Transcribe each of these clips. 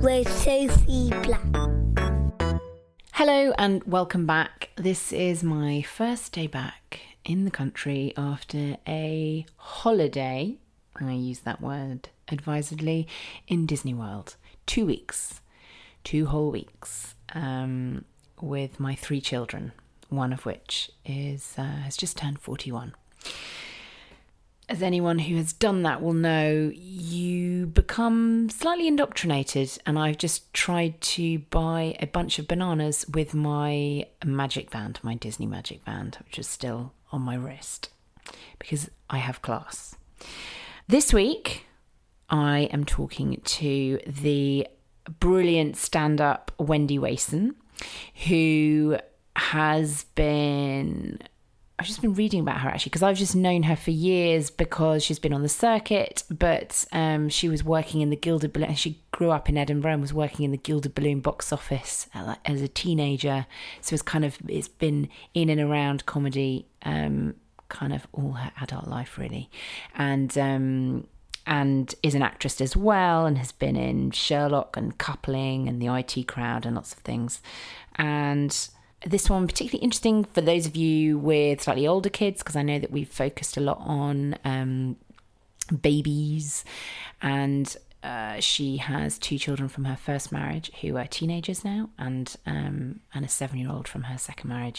with Sophie Black. Hello and welcome back. This is my first day back in the country after a holiday, I use that word advisedly, in Disney World. 2 weeks, 2 whole weeks, with my 3 children, one of which has just turned 41. As anyone who has done that will know, you become slightly indoctrinated, and I've just tried to buy a bunch of bananas with my magic band, my Disney magic band, which is still on my wrist, because I have class. This week, I am talking to the brilliant stand-up Wendy Wason, who has been... I've just been reading about her, actually, because I've just known her for years because she's been on the circuit, but she was working in the Gilded Balloon. She grew up in Edinburgh and was working in the Gilded Balloon box office as a teenager. So it's been in and around comedy kind of all her adult life, really. And is an actress as well, and has been in Sherlock and Coupling and the IT Crowd and lots of things. And this one particularly interesting for those of you with slightly older kids, because I know that we've focused a lot on babies, and she has 2 children from her first marriage who are teenagers now, and a 7-year-old from her second marriage.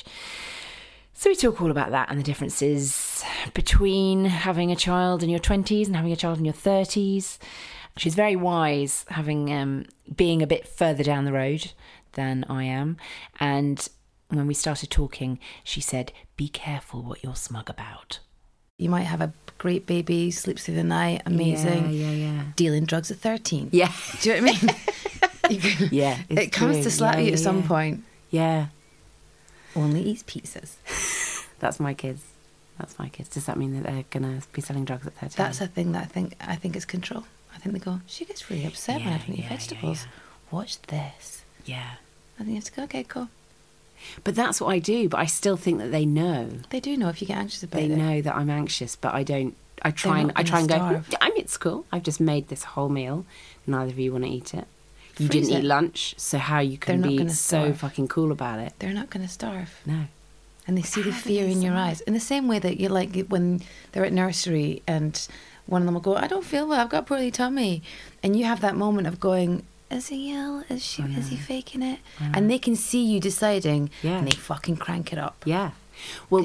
So we talk all about that and the differences between having a child in your 20s and having a child in your 30s. She's very wise, having being a bit further down the road than I am, and when we started talking, she said, be careful what you're smug about. You might have a great baby, sleeps through the night, amazing. Yeah. Dealing drugs at 13. Yeah. Do you know what I mean? Yeah. It comes to slap you at some point. Yeah. Only eats pizzas. That's my kids. Does that mean that they're going to be selling drugs at 13? That's a thing that I think is control. I think they go, she gets really upset when I don't eat vegetables. Watch this. Yeah. I think you have to go, okay, cool. But that's what I do, but I still think that they know. They do know if you get anxious about it. They know that I'm anxious, but I don't. I try and go, it's cool. I've just made this whole meal. Neither of you want to eat it. You didn't eat lunch, so how you can be so fucking cool about it? They're not going to starve. No. And they see the fear in your eyes. In the same way that you like when they're at nursery and one of them will go, I don't feel well, I've got a poorly tummy. And you have that moment of going, is he ill? Is he faking it? And they can see you deciding, and they fucking crank it up. Yeah. Well,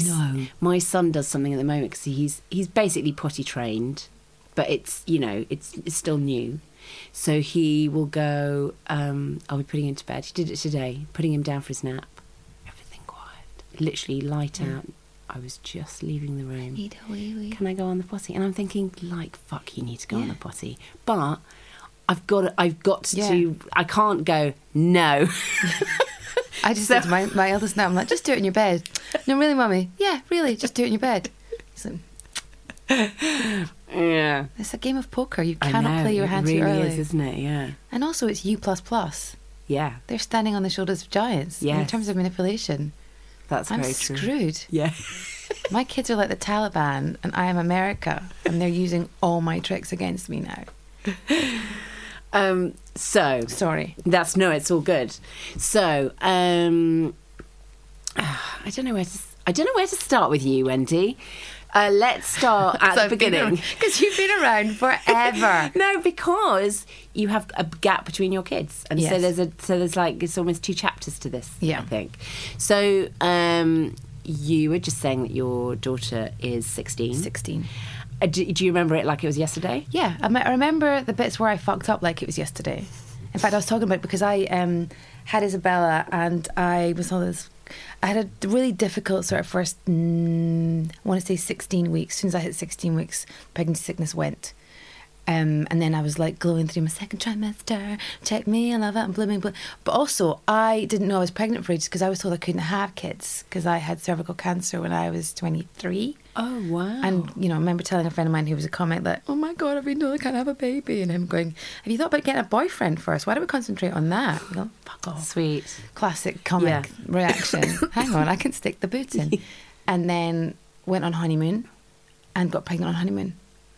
my son does something at the moment because he's basically potty trained, but it's still new. So he will go, I'll be putting him to bed. He did it today, putting him down for his nap. Everything quiet. Literally light out. I was just leaving the room. Need a wee. Can I go on the potty? And I'm thinking, like, fuck, you need to go on the potty. But I've got to, I can't go, no. I just said to my eldest now, I'm like, just do it in your bed. No, really, Mummy? Yeah, really, just do it in your bed. So, yeah. It's a game of poker. You cannot play your hand too early. It really is, isn't it? Yeah. And also it's U++. Yeah. They're standing on the shoulders of giants in terms of manipulation. That's very true. I'm screwed. Yeah. My kids are like the Taliban and I am America, and they're using all my tricks against me now. So sorry. It's all good. So I don't know where to start with you, Wendy. Let's start at the beginning, because you've been around forever. No, because you have a gap between your kids, and so there's like it's almost 2 chapters to this. I think. So you were just saying that your daughter is 16. 16. Do you remember it like it was yesterday? Yeah, I remember the bits where I fucked up like it was yesterday. In fact, I was talking about it because I had Isabella, and I had a really difficult sort of first, I want to say 16 weeks. As soon as I hit 16 weeks, pregnancy sickness went. And then I was like glowing through my second trimester, check me, I love it, I'm blooming. But also, I didn't know I was pregnant for ages because I was told I couldn't have kids because I had cervical cancer when I was 23. Oh, wow. And, I remember telling a friend of mine who was a comic that, oh my God, I've been told I can't have a baby. And him going, have you thought about getting a boyfriend first? Why don't we concentrate on that? You go, fuck off. Sweet. Classic comic reaction. Hang on, I can stick the boot in. And then went on honeymoon and got pregnant on honeymoon.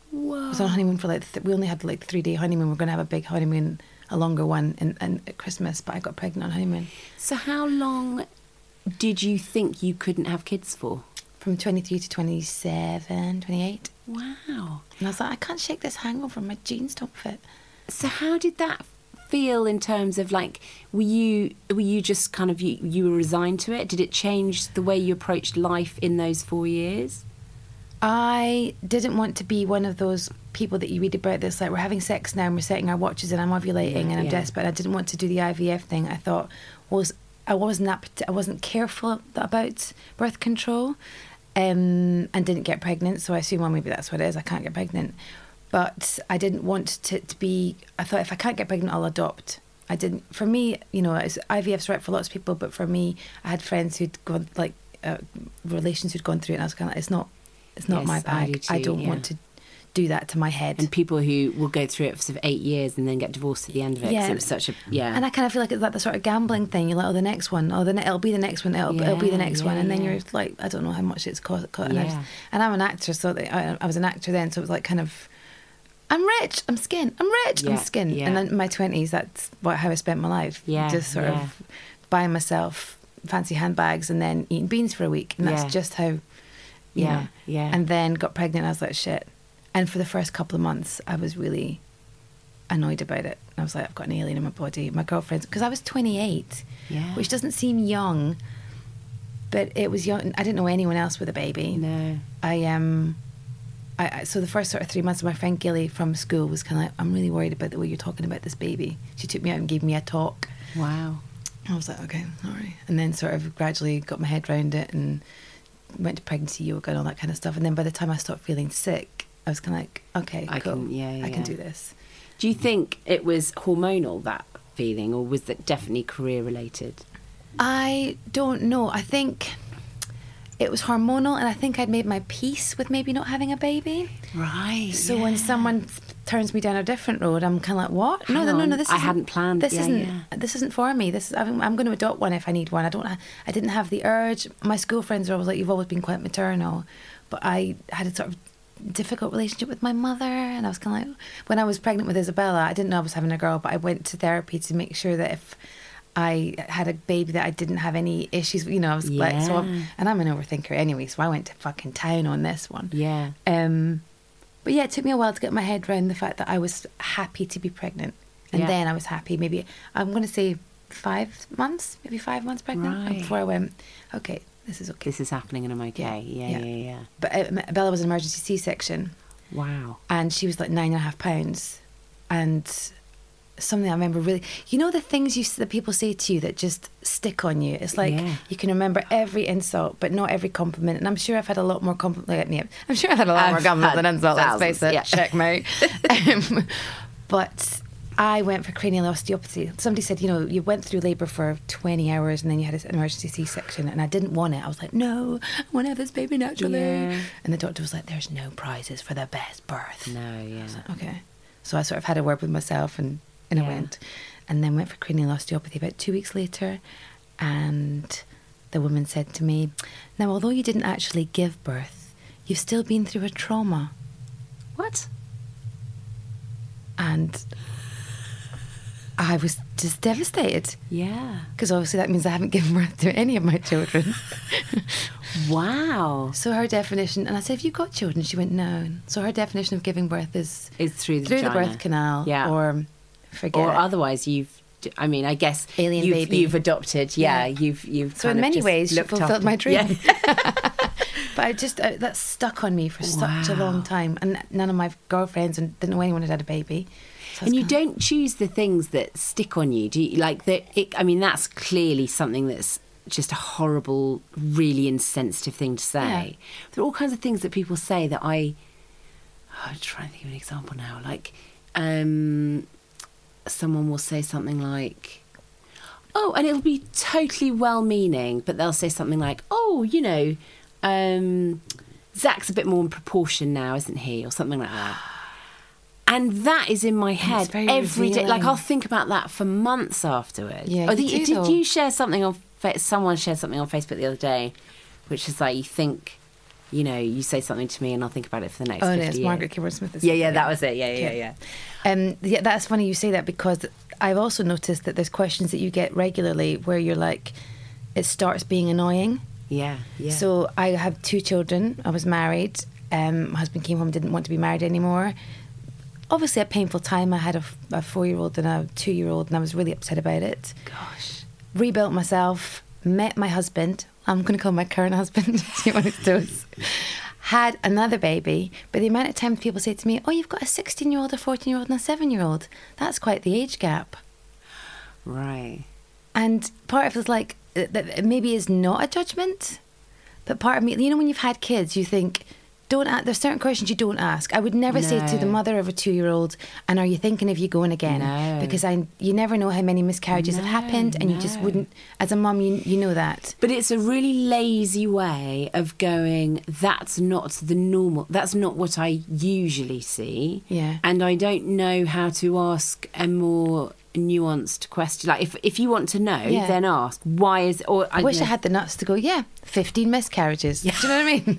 I was on honeymoon for we only had like 3-day honeymoon. We're going to have a big honeymoon, a longer one at Christmas, but I got pregnant on honeymoon. So how long did you think you couldn't have kids for? From 23 to 27, 28. Wow. And I was like, I can't shake this hangover. My jeans don't fit. So how did that feel in terms of like, were you just kind of, you were resigned to it? Did it change the way you approached life in those 4 years? I didn't want to be one of those people that you read about this, like, we're having sex now and we're setting our watches and I'm ovulating and I'm desperate. I didn't want to do the IVF thing. I thought I wasn't careful about birth control, and didn't get pregnant. So I assume, well, maybe that's what it is. I can't get pregnant. But I didn't want to be, I thought if I can't get pregnant, I'll adopt. For me, IVF's right for lots of people, but for me, I had friends who'd gone, like, relations who'd gone through it, and I was kind of like, it's not my bag. I don't want to do that to my head. And people who will go through it for sort of 8 years and then get divorced at the end of it. Yeah. It was such a, And I kind of feel like it's like the sort of gambling thing. You're like, the next one. It'll be the next one. It'll be the next one. And then you're like, I don't know how much it's cost. And I'm an actor, so I was an actor then, so it was like kind of, I'm rich, I'm skin. I'm rich, I'm skin. Yeah. And then in my 20s, that's how I spent my life. Yeah. Just sort of buying myself fancy handbags and then eating beans for a week. And that's just how, you know. Yeah. And then got pregnant. I was like, shit. And for the first couple of months, I was really annoyed about it. I was like, I've got an alien in my body. My girlfriends, because I was 28, which doesn't seem young, but it was young. I didn't know anyone else with a baby. No. So the first sort of 3 months, my friend Gilly from school was kind of like, I'm really worried about the way you're talking about this baby. She took me out and gave me a talk. Wow. I was like, okay, all right. And then sort of gradually got my head around it and went to pregnancy yoga and all that kind of stuff. And then by the time I stopped feeling sick, I was kind of like, okay, cool. I can do this. Do you think it was hormonal, that feeling, or was that definitely career related? I don't know. I think it was hormonal, and I think I'd made my peace with maybe not having a baby. Right. So when someone turns me down a different road, I'm kind of like, what? No. This I hadn't planned. This isn't for me. I'm going to adopt one if I need one. I didn't have the urge. My school friends are always like, you've always been quite maternal, but I had a sort of difficult relationship with my mother, and I was kind of like, when I was pregnant with Isabella, I didn't know I was having a girl, but I went to therapy to make sure that if I had a baby that I didn't have any issues, I was like, and I'm an overthinker anyway, so I went to fucking town on this one. Yeah. But yeah, it took me a while to get my head around the fact that I was happy to be pregnant, and then I was happy, maybe I'm going to say 5 months pregnant, before I went, okay, this is okay. This is happening and I'm okay. Yeah. But Bella was an emergency C-section. Wow. And she was like 9.5 pounds. And something I remember really, the things that people say to you that just stick on you. It's like you can remember every insult, but not every compliment. And I'm sure I've had a lot more compliment. I'm sure I've had a lot more compliment than insult. Let's face it. Yeah. Checkmate. But I went for cranial osteopathy. Somebody said, you went through labour for 20 hours and then you had an emergency C-section, and I didn't want it. I was like, no, I want to have this baby naturally. Yeah. And the doctor was like, there's no prizes for the best birth. No, yeah. I was like, okay. So I sort of had a word with myself and I went. And then went for cranial osteopathy about 2 weeks later, and the woman said to me, now, although you didn't actually give birth, you've still been through a trauma. What? And I was just devastated. Yeah. Because obviously that means I haven't given birth to any of my children. Wow. So her definition, and I said, have you got children? She went, no. So her definition of giving birth is through the birth canal. Yeah. Or forget or it. Otherwise I guess alien baby. You've adopted. Yeah. You've so in many ways she fulfilled my dream. Yeah. But I just that stuck on me for such a long time, and none of my girlfriends and didn't know anyone had had a baby. So and you don't choose the things that stick on you, do you? Like that's clearly something that's just a horrible, really insensitive thing to say. Yeah. There are all kinds of things that people say that I'm trying to think of an example now. Like, someone will say something like, oh, and it'll be totally well-meaning, but they'll say something like, oh, Zach's a bit more in proportion now, isn't he? Or something like that. And that is in my head every day. Like, I'll think about that for months afterwards. Yeah, did you share something on... Someone shared something on Facebook the other day, which is like, you think you know, you say something to me and I'll think about it for the next 50 Oh, no, years. it's Margaret Kilburn Smith. Yeah, that was it. Yeah. Yeah, that's funny you say that, because I've also noticed that there's questions that you get regularly where you're like, it starts being annoying. Yeah. So I have 2 children. I was married. My husband came home, didn't want to be married anymore. Obviously, a painful time. I had a 4-year-old and a 2-year-old, and I was really upset about it. Gosh. Rebuilt myself, met my husband. I'm going to call my current husband. See what it does. Had another baby, but the amount of times people say to me, "Oh, you've got a 16-year-old, a 14-year-old, and a 7-year-old." That's quite the age gap. Right. And part of it is like, that maybe is not a judgment, but part of me, you know, when you've had kids, you think, there's certain questions you don't ask. I would never say to the mother of a 2-year-old, "And are you thinking of you going again?" No. Because you never know how many miscarriages have happened, and you just wouldn't, as a mum, you know that. But it's a really lazy way of going, that's not the normal, that's not what I usually see. Yeah. And I don't know how to ask a more nuanced question. Like, if you want to know, then ask, why is... Or I wish I had the nuts to go, 15 miscarriages. Do you know what I mean?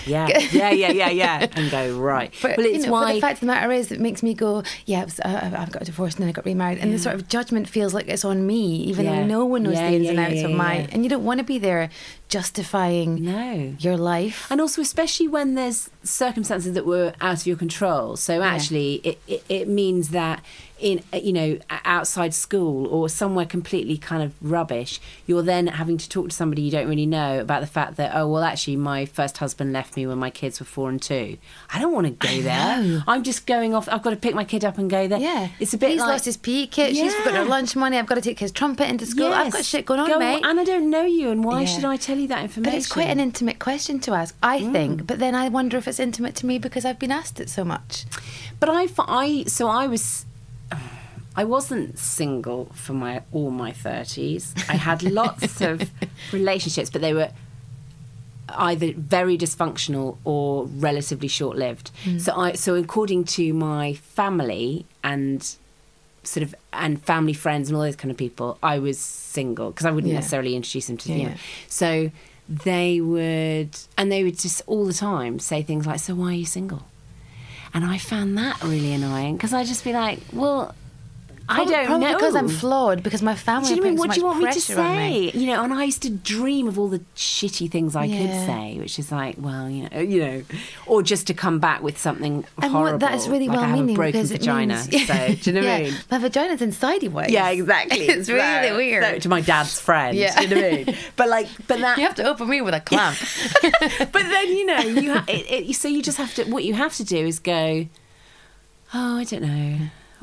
Yeah. And go, right. But it's why... But the fact of the matter is, it makes me go, I've got a divorce and then I got remarried. And the sort of judgment feels like it's on me, even though no one knows the ins and outs of my... And you don't want to be there justifying your life. And also, especially when there's circumstances that were out of your control. So actually, it means that in, you know, outside school or somewhere completely kind of rubbish, you're then having to talk to somebody you don't really know about the fact that, oh, well, actually, my first husband left me when my kids were 4 and 2. I don't want to go there. I'm just going off. I've got to pick my kid up and go there. Yeah. It's a bit He's like... lost his PE kit. She's forgotten her lunch money. I've got to take his trumpet into school. I've got shit going on, mate. And I don't know you, and why should I tell you that information? But it's quite an intimate question to ask, I think. But then I wonder if it's intimate to me because I've been asked it so much. But I wasn't single for all my 30s. I had lots of relationships, but they were either very dysfunctional or relatively short-lived. So according to my family and and family friends and all those kind of people, I was single because I wouldn't necessarily introduce them to them. So they would just all the time say things like, "So why are you single?" And I found that really annoying because I'd just be like, well, I don't probably know. Because I'm flawed, because my family Do you know puts what do you want me to say? Me. You know, and I used to dream of all the shitty things I could say, which is like, well, you know, or just to come back with something horrible. That is really like well-meaning, I have a broken because it vagina. means, So do you know what I mean? My vagina's inside ways. Yeah, exactly. It's really weird. So, to my dad's friend. Yeah. Do you know what I mean? But that you have to open me with a clamp. But then so you just have to. What you have to do is go, oh, I don't know.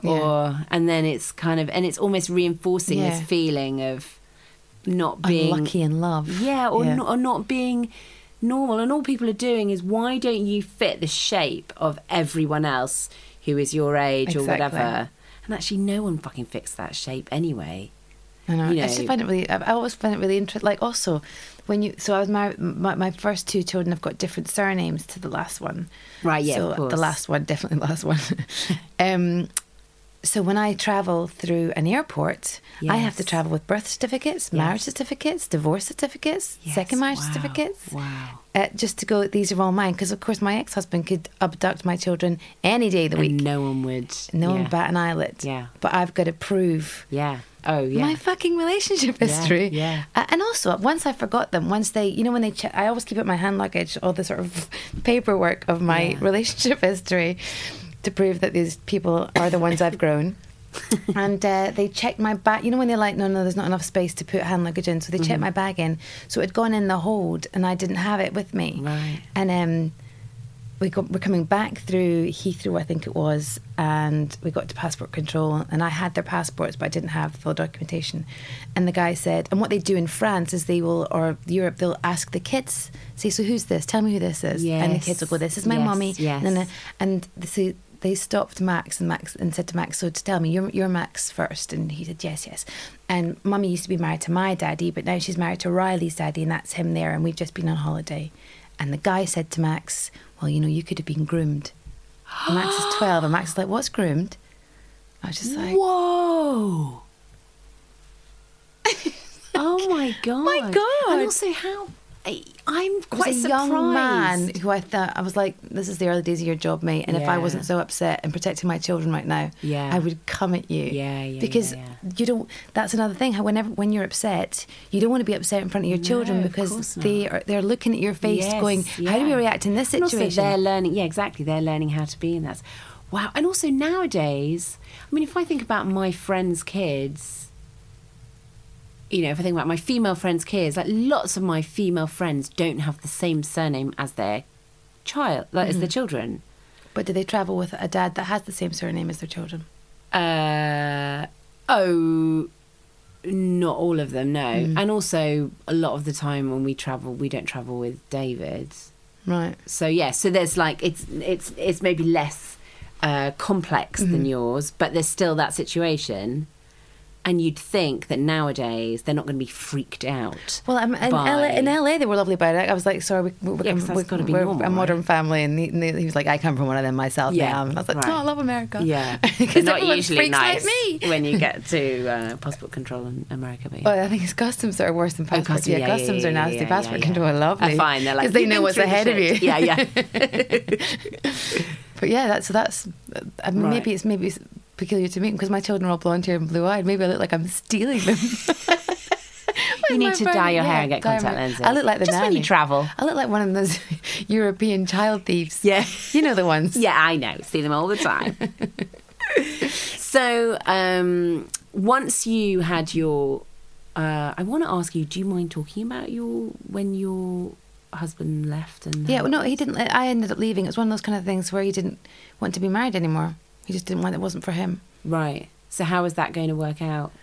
And then it's kind of, and it's almost reinforcing this feeling of not being unlucky in love. Or not being normal. And all people are doing is, why don't you fit the shape of everyone else who is your age or whatever? And actually, no one fucking fits that shape anyway. I know. I just find it really. I always find it really interesting. Like also, so I was married. My first 2 children have got different surnames to the last one. Right. Yeah. So of course. the last one, definitely the last one. So when I travel through an airport, I have to travel with birth certificates, marriage certificates, divorce certificates, second marriage certificates. Wow. Just to go, these are all mine. Because, of course, my ex-husband could abduct my children any day of the week. No one would. No one would bat an eyelid. Yeah. But I've got to prove... Yeah. Oh, yeah. My fucking relationship history. Yeah. And also, once I forgot them, once they... You know, when they check... I always keep it in my hand luggage, all the sort of paperwork of my relationship history, to prove that these people are the ones I've grown. And they checked my bag. You know when they're like, no, there's not enough space to put hand luggage in. So they checked my bag in. So it had gone in the hold and I didn't have it with me. Right. And we're coming back through Heathrow, I think it was, and we got to passport control, and I had their passports, but I didn't have full documentation. And the guy said, and what they do in France is or Europe, they'll ask the kids, say, so who's this? Tell me who this is. Yes. And the kids will go, this is my mummy. Yes. And so they stopped Max and said to Max, so to tell me, you're Max first. And he said, yes. And mummy used to be married to my daddy, but now she's married to Riley's daddy, and that's him there, and we've just been on holiday. And the guy said to Max, well, you could have been groomed. And Max is 12, and Max is like, what's groomed? I was just like... Whoa! Oh, my God. My God! And also, how I'm quite was a surprised. young man who I thought, I was like, this is the early days of your job, mate. And if I Yeah. wasn't so upset and protecting my children right now, Yeah. I would come at you. Yeah, Because you don't, that's another thing, how when you're upset, you don't want to be upset in front of your children No, of because course not. they're looking at your face Yes, going, how do we yeah. react in this And situation? also they're learning, exactly. They're learning how to be in that. Wow. And also nowadays, I mean, if I think about my friends' kids, if I think about my female friends' kids, like lots of my female friends don't have the same surname as their child, like as their children. But do they travel with a dad that has the same surname as their children? Not all of them, no. And also, a lot of the time when we travel, we don't travel with David. Right. So so there's like it's maybe less complex than yours, but there's still that situation. And you'd think that nowadays they're not going to be freaked out. Well, in LA, they were lovely about it. I was like, sorry, we're gotta be normal, a modern right? family. And he was like, I come from one of them myself now. And I was like, right. no, I love America. Yeah. Because They're not everyone usually freaks nice like me. when you get to passport control in America. But Well, I think it's customs that are worse than passport. customs, yeah, customs are nasty. yeah, passport yeah. control are lovely. Fine, they're like, because they "You've know been what's through the ahead of you. shit." Yeah. But yeah, that's maybe it's peculiar to me because my children are all blonde hair and blue eyed. Maybe I look like I'm stealing them. You need to dye your hair and get contact lenses. I look like the Just when nanny. you travel. I look like one of those European child thieves. Yeah. You know the ones. Yeah, I know. See them all the time. So, once you had your... I want to ask you, do you mind talking about when your husband left? And Yeah, well, no, he didn't. I ended up leaving. It was one of those kind of things where he didn't want to be married anymore. He just didn't want it. Wasn't for him. Right. So how was that going to work out?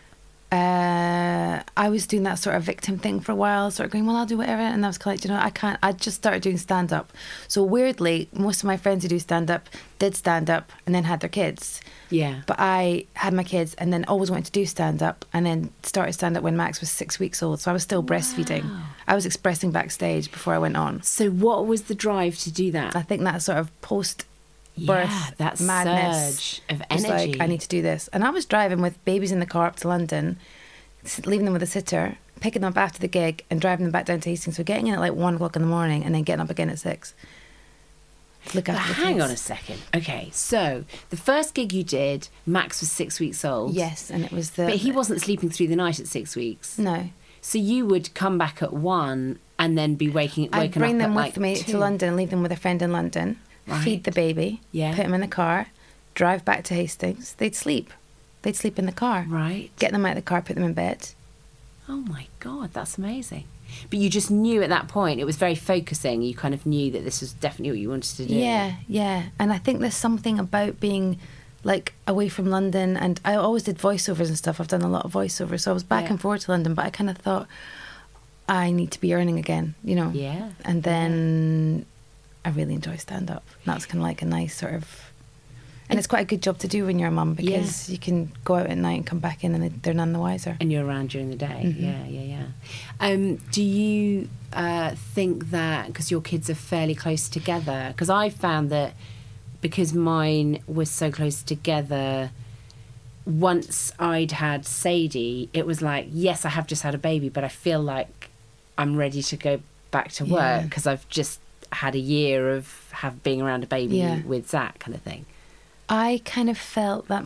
I was doing that sort of victim thing for a while, sort of going, well, I'll do whatever. And I was kind of like, I can't. I just started doing stand-up. So weirdly, most of my friends who do stand-up did stand-up and then had their kids. Yeah. But I had my kids and then always wanted to do stand-up and then started stand-up when Max was 6 weeks old. So I was still breastfeeding. I was expressing backstage before I went on. So what was the drive to do that? I think that sort of post-birth that madness surge of was energy. like, I need to do this. And I was driving with babies in the car up to London, leaving them with a sitter, picking them up after the gig and driving them back down to Hastings. So getting in at like 1 o'clock in the morning and then getting up again at 6. Look But after the hang kids. on a second. Okay, so the first gig you did, Max was 6 weeks old. Yes, and it was the... But he wasn't sleeping through the night at 6 weeks. No. So you would come back at 1 and then be waking I'd bring up them at with like me 2. to London and leave them with a friend in London, Right. feed the baby, Yeah. put them in the car, drive back to Hastings. They'd sleep. They'd sleep in the car. Right. Get them out of the car, put them in bed. Oh my God, that's amazing. But you just knew at that point, it was very focusing. You kind of knew that this was definitely what you wanted to do. Yeah, yeah. And I think there's something about being like away from London, and I always did voiceovers and stuff. I've done a lot of voiceovers, so I was back Yeah. and forward to London, but I kind of thought I need to be earning again, you know. Yeah. And then I really enjoy stand up. That's kind of like a nice sort of, and it's quite a good job to do when you're a mum because you can go out at night and come back in and they're none the wiser. And you're around during the day. Mm-hmm. Yeah. Do you think that, because your kids are fairly close together, because I found that because mine was so close together, once I'd had Sadie, it was like, yes, I have just had a baby, but I feel like I'm ready to go back to work Yeah. because I've just had a year of being around a baby Yeah. with Zach kind of thing. I kind of felt that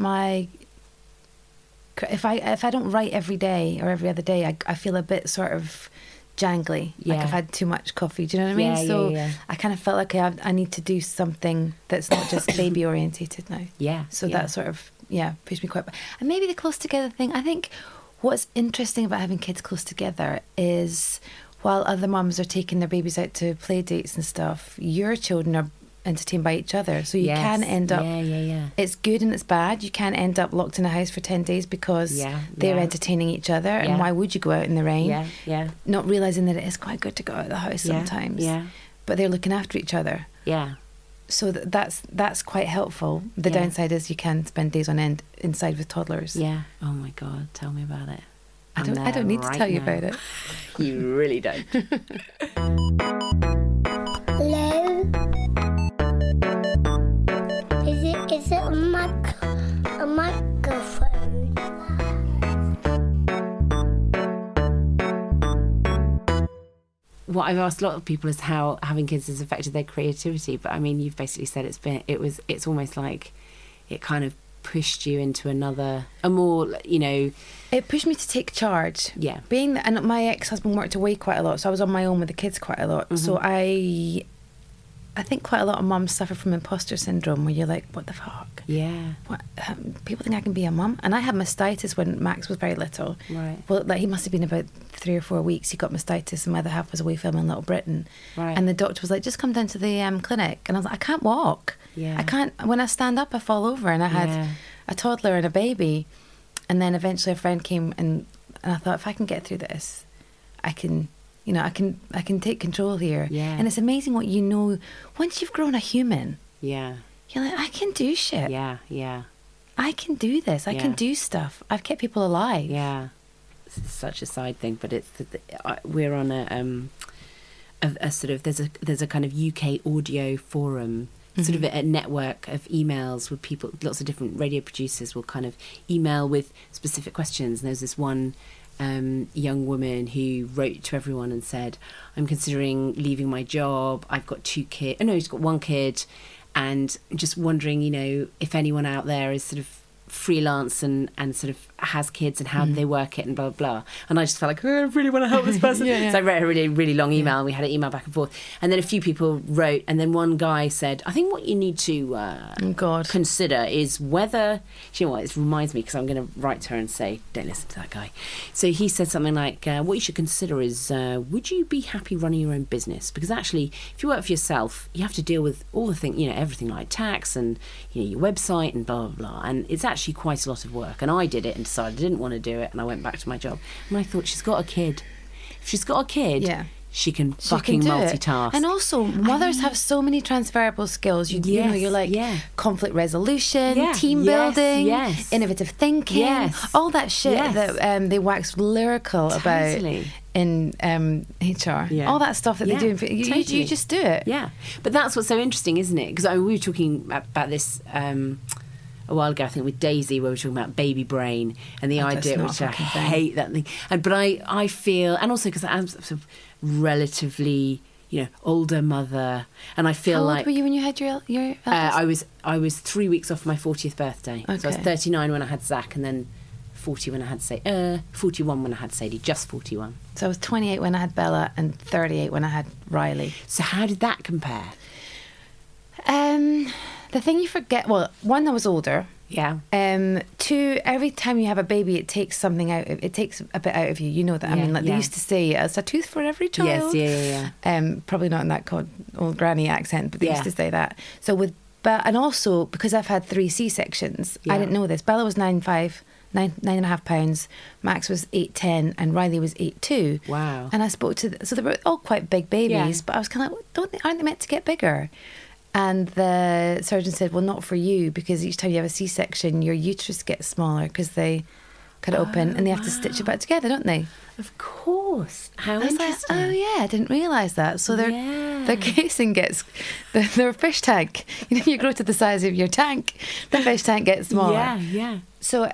if I don't write every day or every other day, I feel a bit sort of jangly, like Yeah. I've had too much coffee. Do you know what I mean? Yeah, So yeah. I kind of felt like I need to do something that's not just baby orientated now. Yeah. So yeah. that sort of pushed me quite. And maybe the close together thing. I think what's interesting about having kids close together is while other mums are taking their babies out to play dates and stuff, your children are entertained by each other. So you Yes. can end up. Yeah. It's good and it's bad. You can end up locked in a house for 10 days because they're Yeah. entertaining each other. Yeah. And why would you go out in the rain? Yeah. Not realising that it is quite good to go out of the house Yeah. sometimes. Yeah. But they're looking after each other. Yeah. So that's quite helpful. The Yeah. downside is you can spend days on end inside with toddlers. Yeah. Oh my God, tell me about it. I I'm don't there need to right tell you now. about it. You really don't. Hello? Is it a microphone? what I've asked a lot of people is how having kids has affected their creativity. But I mean, you've basically said it's almost like it kind of pushed you into a more, It pushed me to take charge. Yeah. And my ex-husband worked away quite a lot, so I was on my own with the kids quite a lot. So I think quite a lot of mums suffer from imposter syndrome, where you're like, what the fuck? Yeah. What? People think I can be a mum? And I had mastitis when Max was very little. Right. Well, like, he must have been about 3 or 4 weeks. He got mastitis, and my other half was away filming Little Britain. Right. And the doctor was like, just come down to the clinic. And I was like, I can't walk. Yeah. I can't. When I stand up, I fall over. And I had a toddler and a baby. And then eventually a friend came, and I thought, if I can get through this, I can take control here. Yeah. And it's amazing what you know once you've grown a human. Yeah. You're like, I can do shit. Yeah. Yeah. I can do this. I can Yeah. do stuff. I've kept people alive. Yeah. It's such a side thing, but it's we're on a sort of there's a kind of UK audio forum, sort of a network of emails with people. Lots of different radio producers will kind of email with specific questions. And there's this one young woman who wrote to everyone and said, I'm considering leaving my job. I've got 2 kids. Oh no, she's got 1 kid, and just wondering, if anyone out there is sort of freelance and sort of has kids, and how do they work it, and blah, blah, blah. And I just felt like, I really want to help this person. So I wrote a really, really long email, and we had an email back and forth. And then a few people wrote, and then one guy said, I think what you need to consider is whether, you know what, it reminds me, because I'm going to write to her and say, don't listen to that guy. So he said something like, what you should consider is, would you be happy running your own business? Because actually, if you work for yourself, you have to deal with all the things, everything like tax and your website and blah, blah, blah. And it's actually quite a lot of work. And I did it and decided I didn't want to do it, and I went back to my job. And I thought, she's got a kid. If she's got a kid, she can fucking do multitask. it. And also, mothers have so many transferable skills. You're like conflict resolution, team building, innovative thinking, all that shit that they wax lyrical about in HR. All that stuff that they do. You just do it. Yeah. But that's what's so interesting, isn't it? Because we were talking about this a while ago, I think, with Daisy, where we were talking about baby brain and the idea, which I hate that thing. But I feel, and also because I'm sort of relatively, older mother, and I feel How like. old were you when you had your I was 3 weeks off my 40th birthday. Okay. So I was 39 when I had Zach, and then 41 when I had Sadie, just 41. So I was 28 when I had Bella, and 38 when I had Riley. So how did that compare? The thing you forget, well, 1, I was older. Yeah. 2, every time you have a baby, it takes something out. It takes a bit out of you. You know that. I mean, like they used to say, it's a tooth for every child. Yes, yeah. Probably not in that old granny accent, but they used to say that. So and also because I've had 3 C-sections, I didn't know this. Bella was 9.5 pounds, Max was 8.10, and Riley was 8.2. Wow. And I spoke to so they were all quite big babies, but I was kind of like, aren't they meant to get bigger? And the surgeon said, well, not for you, because each time you have a C-section, your uterus gets smaller because they cut it open and they have to stitch it back together, don't they? Of course. How I was interesting. like, oh yeah, I didn't realise that. So their casing gets, their fish tank, you grow to the size of your tank, the fish tank gets smaller. Yeah. So,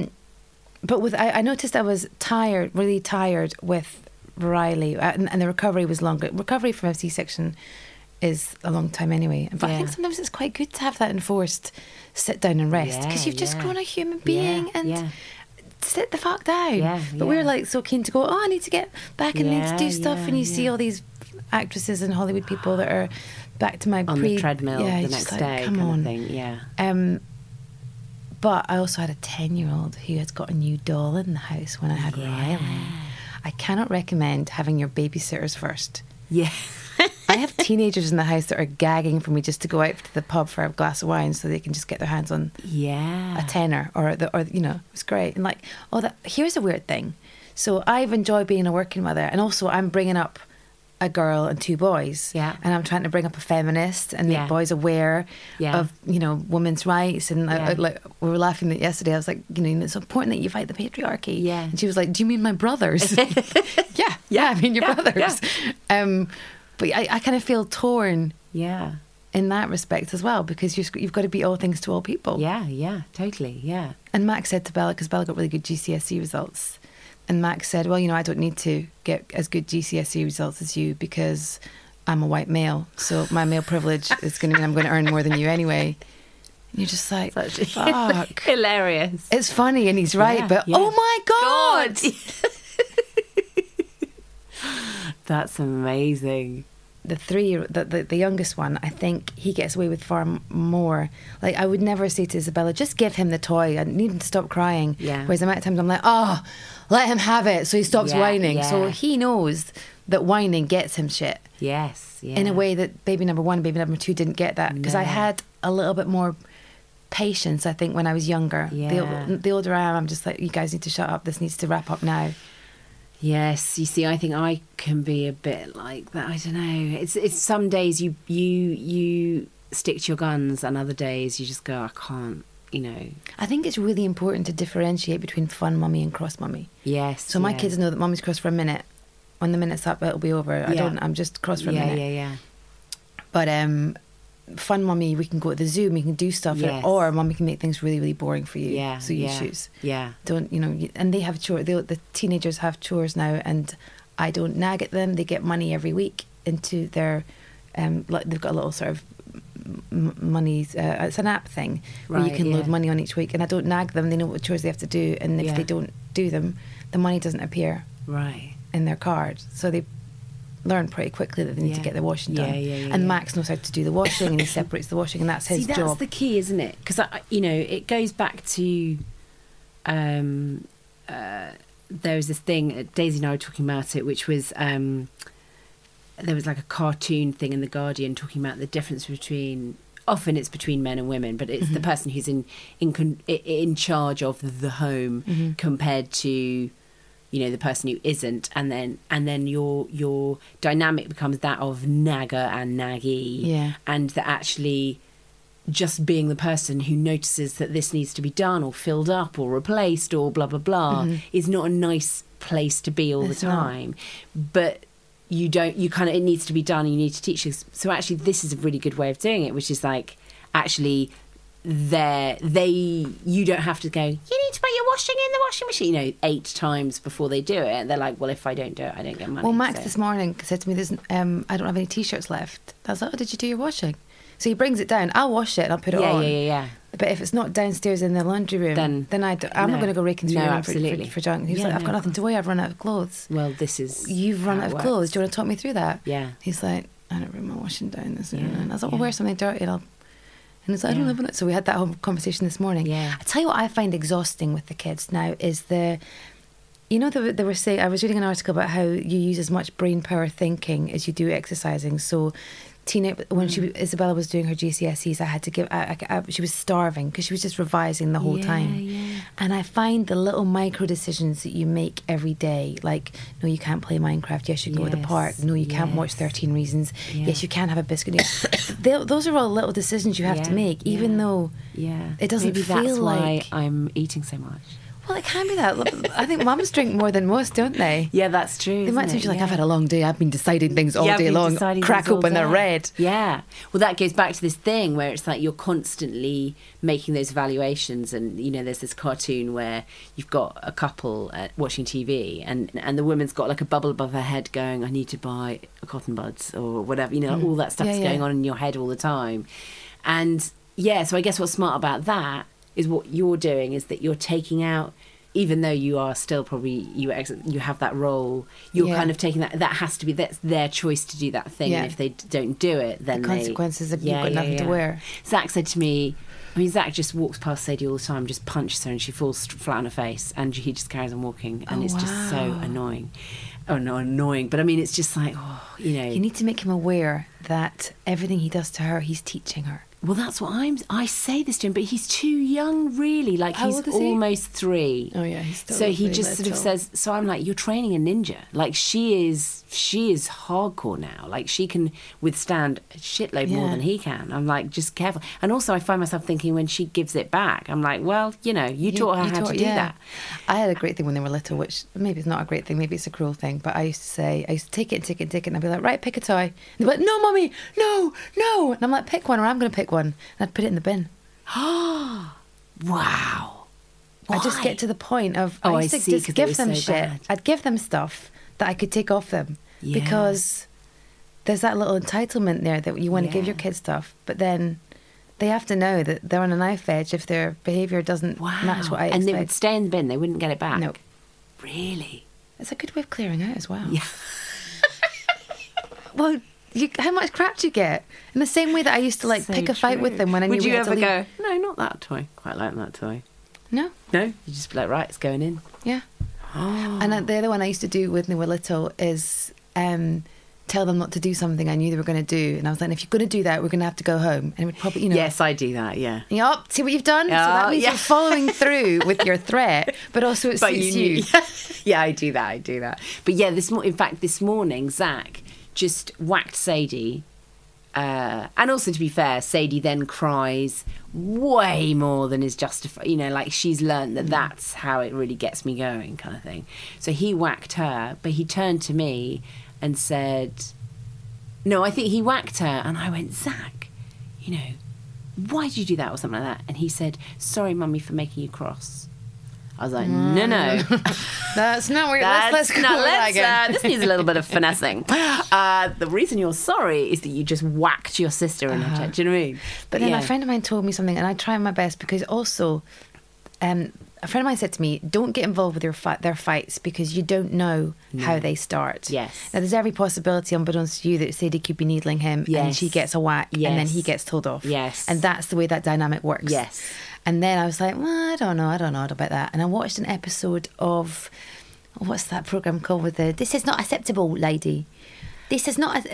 but I noticed I was really tired with Riley, and the recovery was longer. Recovery from a C-section is a long time anyway. But I think sometimes it's quite good to have that enforced sit down and rest, because you've just grown a human being and sit the fuck down. But we're like so keen to go, I need to get back and need to do stuff, and you see all these actresses and Hollywood people that are back to my on the treadmill the next day come kind on. of thing. But I also had a 10-year-old who had got a new doll in the house when I had Riley. I cannot recommend having your babysitters first. Yeah. I have teenagers in the house that are gagging for me just to go out to the pub for a glass of wine so they can just get their hands on a tenner or it's great. And here's a weird thing. So I've enjoyed being a working mother, and also I'm bringing up a girl and 2 boys. Yeah. And I'm trying to bring up a feminist and make boys aware of, women's rights. And we were laughing that yesterday. I was like, it's important that you fight the patriarchy. Yeah. And she was like, do you mean my brothers? yeah, I mean your brothers. Yeah. But I kind of feel torn. Yeah. In that respect as well, because you've got to be all things to all people. Yeah, totally, yeah. And Max said to Bella, because Bella got really good GCSE results, And Max said, well, I don't need to get as good GCSE results as you because I'm a white male. So my male privilege is going to mean I'm going to earn more than you anyway. And you're just like, fuck. Hilarious. It's funny and he's right, Yeah, but yeah. oh my God. That's amazing. The youngest one, I think he gets away with far more. Like, I would never say to Isabella, just give him the toy. I need him to stop crying. Yeah. Whereas the amount of times I'm like, oh, let him have it so he stops Yeah, whining. yeah. So he knows that whining gets him shit Yes. Yeah. in a way that baby number one, baby number two didn't get that. Because I No. had a little bit more patience, I think, when I was younger. Yeah. The older I am, I'm just like, you guys need to shut up. This needs to wrap up now. Yes, you see, I think I can be a bit like that. I don't know. It's some days you stick to your guns, and other days you just go, I can't. I think it's really important to differentiate between fun mummy and cross mummy. Yes. So my yeah. kids know that mummy's cross for a minute. When the minute's up, it'll be over. I'm just cross for a minute. Yeah. But fun mummy, we can go to the zoo, we can do stuff, Yes. or mummy can make things really, really boring for you. Yeah. So you yeah, choose. Yeah. Don't and they have chores. The teenagers have chores now, and I don't nag at them. They get money every week into their, like they've got a little sort of money. It's an app thing where you Right, can load yeah. money on each week, and I don't nag them. They know what chores they have to do, and if Yeah. they don't do them, the money doesn't appear Right. in their card. So they learn pretty quickly that they need to Yeah. get their washing done. Yeah, and yeah. Max knows how to do the washing, and he separates the washing, and that's his See, that's job. the key, isn't it? Because it goes back to there was this thing, Daisy and I were talking about it, which was there was like a cartoon thing in The Guardian talking about the difference between, often it's between men and women, but it's the person who's in charge of the home compared to the person who isn't, and then your dynamic becomes that of nagger and naggy, Yeah. and that actually just being the person who notices that this needs to be done or filled up or replaced or blah blah blah is not a nice place to be all It's the not. time. But it needs to be done, and you need to teach us. So actually this is a really good way of doing it, which is like actually you don't have to go, you need to put your washing in the washing machine 8 times before they do it, and they're like, well, if I don't do it I don't get money. Well, Max so. this morning said to me, "There's I don't have any t-shirts left." I was like, "Oh, did you do your washing?" So he brings it down. I'll wash it and I'll put it on. Yeah. But if it's not downstairs in the laundry room, then I'm not no. going to go raking through No, your room absolutely. for junk. He was Yeah, like, "I've no, got of nothing to wear. I've run out of clothes." Well, this is You've run how out it of clothes. works. Do you want to talk me through that? Yeah. He's like, "I don't bring my washing down this." Yeah, And I was like, "Well, yeah. wear something dirty and I'll." And he's like, "I don't Yeah. live on it." So we had that whole conversation this morning. Yeah. I tell you what I find exhausting with the kids now is they were saying, I was reading an article about how you use as much brain power thinking as you do exercising. So Tina, when Isabella was doing her GCSEs, I had to give. She was starving because she was just revising the whole time. Yeah. And I find the little micro decisions that you make every day, like, no, you can't play Minecraft. Yes, you go to the Yes, park. No, you can't watch yes. 13 Reasons. Yeah. Yes, you can have a biscuit. Those are all little decisions you have to Yeah, make, even yeah. though Yeah. it doesn't Maybe feel that's like. why I'm eating so much. Well, it can be that. I think mums drink more than most, don't they? Yeah, that's true. They might isn't say, it? like, I've had a long day. I've been deciding things all Yeah, I've day been long. deciding Crack things all open, they're day. red. Yeah. Well, that goes back to this thing where it's like you're constantly making those evaluations, and there's this cartoon where you've got a couple watching TV, and the woman's got like a bubble above her head going, I need to buy a cotton buds or whatever. All that stuff's Yeah, yeah. going on in your head all the time, and yeah. So I guess what's smart about that is what you're doing is that you're taking out. Even though you are still probably you have that role, you're Yeah. kind of taking that's their choice to do that thing. Yeah. And if they don't do it, then The consequences of you've got nothing to wear. Zach said to me, Zach just walks past Sadie all the time, just punches her, and she falls flat on her face, and he just carries on walking, and Oh, it's just so wow. annoying. Oh no, annoying, but I mean, it's just like You need to make him aware that everything he does to her, he's teaching her. Well, that's what I say this to him, but he's too young, really. Like, How he's old is he? almost 3. Oh, yeah, he's still So he really just sort of little. says, so I'm like, you're training a ninja. Like, she is hardcore now. Like, she can withstand a shitload more Yeah. than he can. I'm like, just careful. And also I find myself thinking when she gives it back, I'm like, well, you taught her how to do that. I had a great thing when they were little, which maybe it's not a great thing, maybe it's a cruel thing, but I used to take it, and I'd be like, right, pick a toy. And they'd be like, no, Mummy, no. And I'm like, pick one, or I'm going to pick one. And I'd put it in the bin. Wow. I just Why? get to the point of Oh, I used I to see, just 'cause it give was them so shit. bad. I'd give them stuff that I could take off them Yeah. because there's that little entitlement there that you want to give your Yeah. kids stuff, but then they have to know that they're on a knife edge if their behaviour doesn't match what I expect. And they would stay in the bin. They wouldn't get it back. No. Really? It's a good way of clearing out as well. Yeah. Well, how much crap do you get? In the same way that I used to like So pick a fight with true. them when I knew Would we you had to ever leave. go, no, not that toy. Quite like that toy. No, No? You just be like, right, it's going in. yeah. And the other one I used to do when they were little is tell them not to do something I knew they were going to do, and I was like, if you're going to do that, we're going to have to go home, and it would probably, Yes, I do that, yeah. Yup, see what you've done? So that Oh, means yeah. you're following through with your threat, but also it suits you. Yeah, I do that. But yeah, in fact, this morning, Zach just whacked Sadie. And also, to be fair, Sadie then cries way more than is justified. You know, like she's learned that that's how it really gets me going, kind of thing. So he whacked her, but he turned to me and said, no, I think he whacked her. And I went, Zach, you know, why did you do that or something like that? And he said, sorry, Mummy, for making you cross. I was like, no. That's not where let's go with that again. This needs a little bit of finessing. The reason you're sorry is that you just whacked your sister in her chest. Do you know what I mean? But then yeah. a friend of mine told me something, and I try my best because also, a friend of mine said to me, "Don't get involved with their fights because you don't know how they start." Yes. Now there's every possibility, unbeknownst to you, that Sadie could be needling him, and Yes. she gets a whack, and then Yes. he gets told off. Yes. And that's the way that dynamic works. Yes. And then I was like, well, I don't know about that. And I watched an episode of what's that program called with the "This is not acceptable" lady. This is not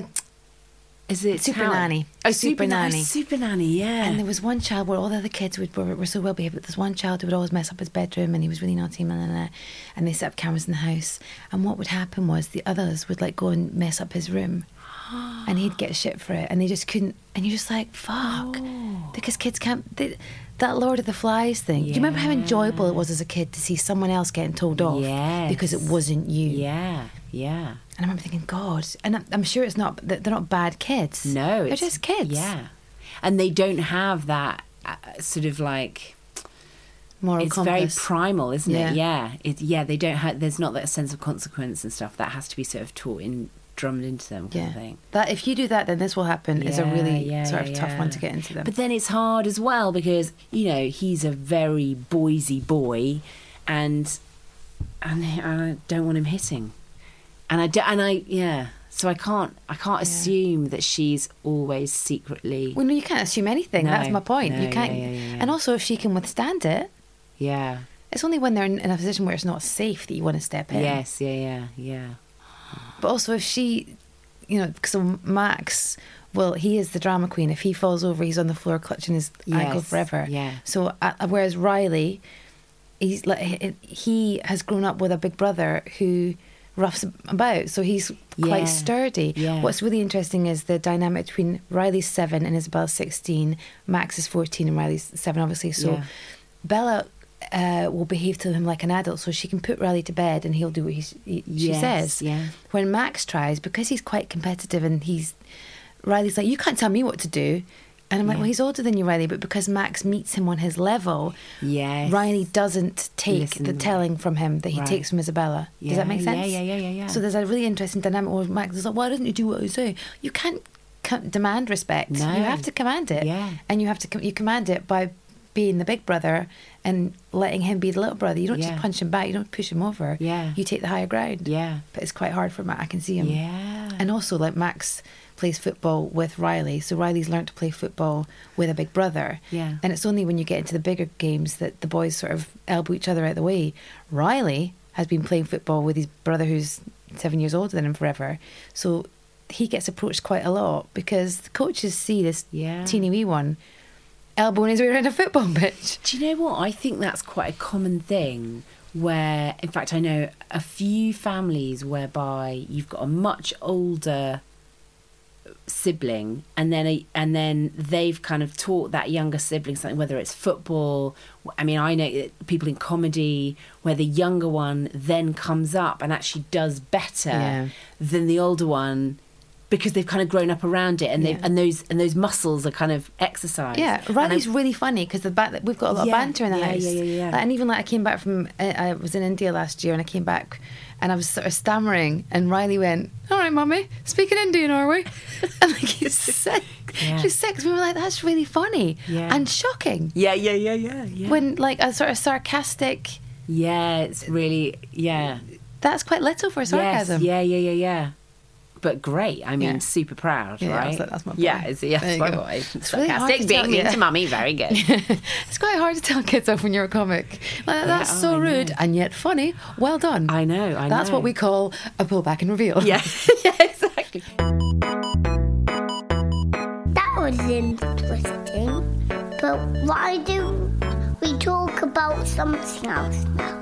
Is it Super Howard? Nanny. Oh, Super Nanny. Super Nanny, yeah. And there was one child where all the other kids were so well behaved, but there's one child who would always mess up his bedroom, and he was really naughty, and they set up cameras in the house. And what would happen was the others would like go and mess up his room, and he'd get shit for it, and they just couldn't. And you're just like, fuck, because kids can't. That Lord of the Flies thing. Do you remember how enjoyable it was as a kid to see someone else getting told off Yes. because it wasn't you? Yeah. And I remember thinking, God, and I'm sure it's not. They're not bad kids. No. they're it's- just kids. Yeah. And they don't have that sort of like... Moral It's compass. very primal, isn't Yeah. it? Yeah. They don't have... There's not that sense of consequence and stuff. That has to be sort of drummed into them, kind of thing. That if you do that, then this will happen. Is a really Yeah, sort of tough yeah. one to get into them. But then it's hard as well because, you know, he's a very boysy boy and I don't want him hitting. So I can't assume that she's always secretly... Well, no, you can't assume anything. No, That's my point. no, You can't. yeah. And also, if she can withstand it, Yeah. it's only when they're in a position where it's not safe that you want to step in. Yes, yeah. But also, if she, you know, so Max, well, he is the drama queen. If he falls over, he's on the floor clutching his ankle Yes, forever. yeah. So, whereas Riley, he's like he has grown up with a big brother who roughs him about, so he's quite Yeah, sturdy. yeah. What's really interesting is the dynamic between Riley's 7 and Isabel's 16. Max is 14 and Riley's 7, obviously. So Yeah. Bella will behave to him like an adult, so she can put Riley to bed and he'll do what she Yes, says. yeah. When Max tries, because he's quite competitive and Riley's like, you can't tell me what to do. And I'm like, well, he's older than you, Riley, but because Max meets him on his level, Yes. Riley doesn't take Listen. the telling from him that he Right. takes from Isabella. Does Yeah, that make sense? yeah. So there's a really interesting dynamic where Max is like, why doesn't you do what I say? You can't demand respect. No. You have to command it. Yeah. And you have to you command it by being the big brother and letting him be the little brother. You don't Yeah. just punch him back. You don't push him over. Yeah. You take the higher ground. Yeah. But it's quite hard for Max. I can see him. Yeah. And also, like, Max plays football with Riley, so Riley's learned to play football with a big brother. Yeah. And it's only when you get into the bigger games that the boys sort of elbow each other out of the way. Riley has been playing football with his brother who's 7 years older than him forever. So he gets approached quite a lot because the coaches see this Yeah. teeny wee one elbowing his way around a football pitch. Do you know what? I think that's quite a common thing where, in fact, I know a few families whereby you've got a much older sibling and then they've kind of taught that younger sibling something, whether it's football. I mean, I know people in comedy where the younger one then comes up and actually does better Yeah. than the older one because they've kind of grown up around it, and those muscles are kind of exercised. Yeah, Riley's really funny because we've got a lot of banter in the house. Yeah. And even like I came back from, I was in India last year, and I came back and I was sort of stammering, and Riley went, "All right, mummy, speaking Indian, are we?" And like he's sick. Yeah. She's sick. We were like, that's really funny and shocking. Yeah. When like a sort of sarcastic. Yeah, it's really That's quite little for sarcasm. Yes. Yeah. But great. I mean, super proud, Yeah, right? that's my boy. Yeah, that's my boy. It's really hard Sarcastic, to being tell, mean to mummy, very good. It's quite hard to tell kids off when you're a comic. Like, that's so rude and yet funny. Well done. I know. That's what we call a pull back and reveal. Yeah, exactly. That was interesting. But why do we talk about something else now?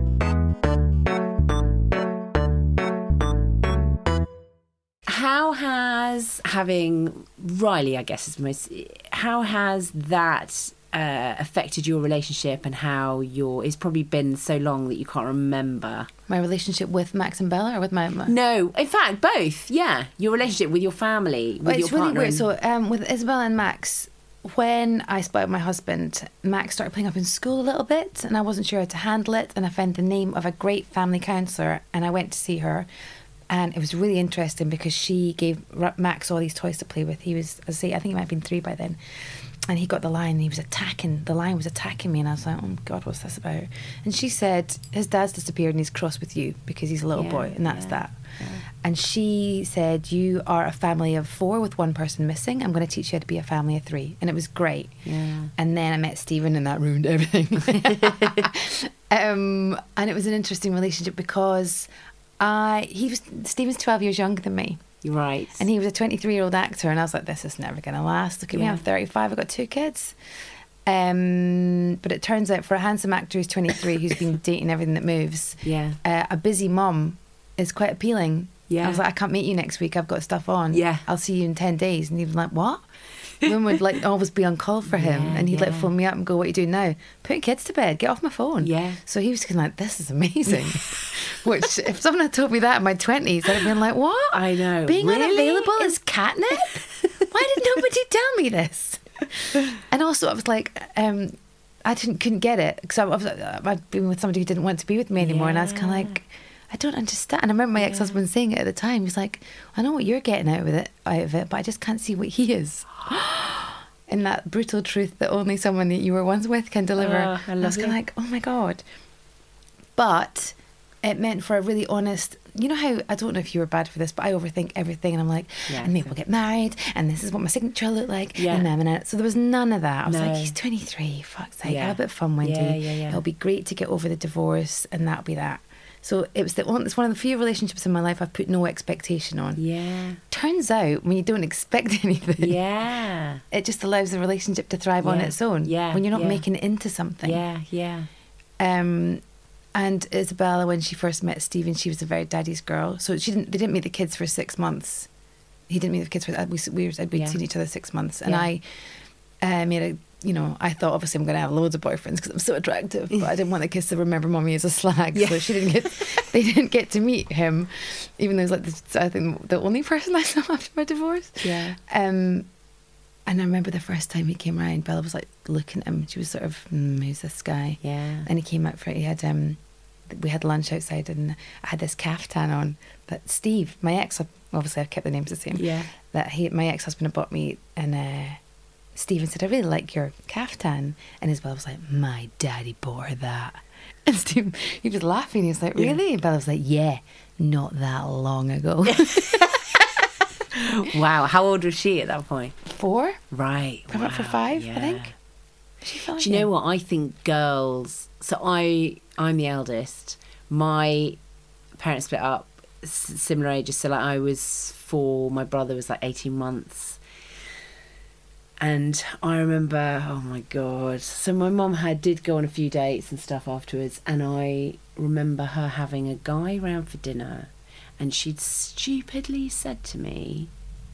How has having Riley, I guess, how has that affected your relationship, and how it's probably been so long that you can't remember? My relationship with Max and Bella, or with my No, in fact, both. Yeah, your relationship with your family, with your it's really partner. weird. So with Isabella and Max, when I split with my husband, Max started playing up in school a little bit, and I wasn't sure how to handle it. And I found the name of a great family counsellor, and I went to see her. And it was really interesting because she gave Max all these toys to play with. He was, as I say, I think he might have been 3 by then. And he got the lion, and the lion was attacking me. And I was like, oh, God, what's this about? And she said, his dad's disappeared and he's cross with you because he's a little boy, and that's that. Yeah. And she said, you are a family of 4 with 1 person missing. I'm going to teach you how to be a family of 3. And it was great. Yeah. And then I met Stephen, and that ruined everything. And it was an interesting relationship because Stephen's 12 years younger than me. Right. And he was a 23-year-old actor, and I was like, this is never going to last. Look at me, I'm 35, I've got 2 kids. But it turns out for a handsome actor who's 23, who's been dating everything that moves, a busy mum is quite appealing. Yeah. I was like, I can't meet you next week, I've got stuff on. Yeah. I'll see you in 10 days. And he was like, what? Women would like always be on call for him, and he'd like phone me up and go, what are you doing now? Put kids to bed, get off my phone. Yeah. So he was kind of like, this is amazing. Which, if someone had told me that in my 20s, I'd have been like, what? I know. Being unavailable is catnip? Why did nobody tell me this? And also I was like, I couldn't get it, because I'd been with somebody who didn't want to be with me anymore, and I was kind of like, I don't understand. And I remember my ex-husband saying it at the time. He's like, I know what you're getting out of it, but I just can't see what he is. And that brutal truth that only someone that you were once with can deliver. I was kind of like, oh my God. But it meant for a really honest, you know how, I don't know if you were bad for this, but I overthink everything, and I'm like, and maybe we'll get married, and this is what my signature will look like, and so there was none of that. I was like, he's 23, fuck's sake, have a bit of fun, Wendy. It'll be great to get over the divorce, and that'll be that. So it's one of the few relationships in my life I've put no expectation on. Yeah. Turns out, when you don't expect anything, it just allows the relationship to thrive on its own. Yeah. When you're not making it into something. Yeah. And Isabella, when she first met Stephen, she was a very daddy's girl. So they didn't meet the kids for 6 months. He didn't meet the kids for we'd seen each other 6 months, and I made I thought obviously I'm going to have loads of boyfriends because I'm so attractive, but I didn't want the kids to remember Mummy as a slag, so they didn't get to meet him, even though he was like I think the only person I saw after my divorce. Yeah. And I remember the first time he came around, Bella was like looking at him. She was sort of, who's this guy? Yeah. And he came out for it. He had we had lunch outside, and I had this caftan on that Steve, my ex, obviously I've kept the names the same. Yeah. That my ex-husband had bought me, and Stephen said, I really like your caftan. And Isabella was like, my daddy bought her that. And Stephen, he was laughing. He was like, really? Yeah. And Bella was like, yeah, not that long ago. Wow. How old was she at that point? 4. Right. Coming up for 5, I think. She felt Do you know what? I think girls... So I'm the eldest. My parents split up similar ages. So like I was 4, my brother was like 18 months. And I remember, oh my God. So my mum did go on a few dates and stuff afterwards. And I remember her having a guy round for dinner. And she'd stupidly said to me,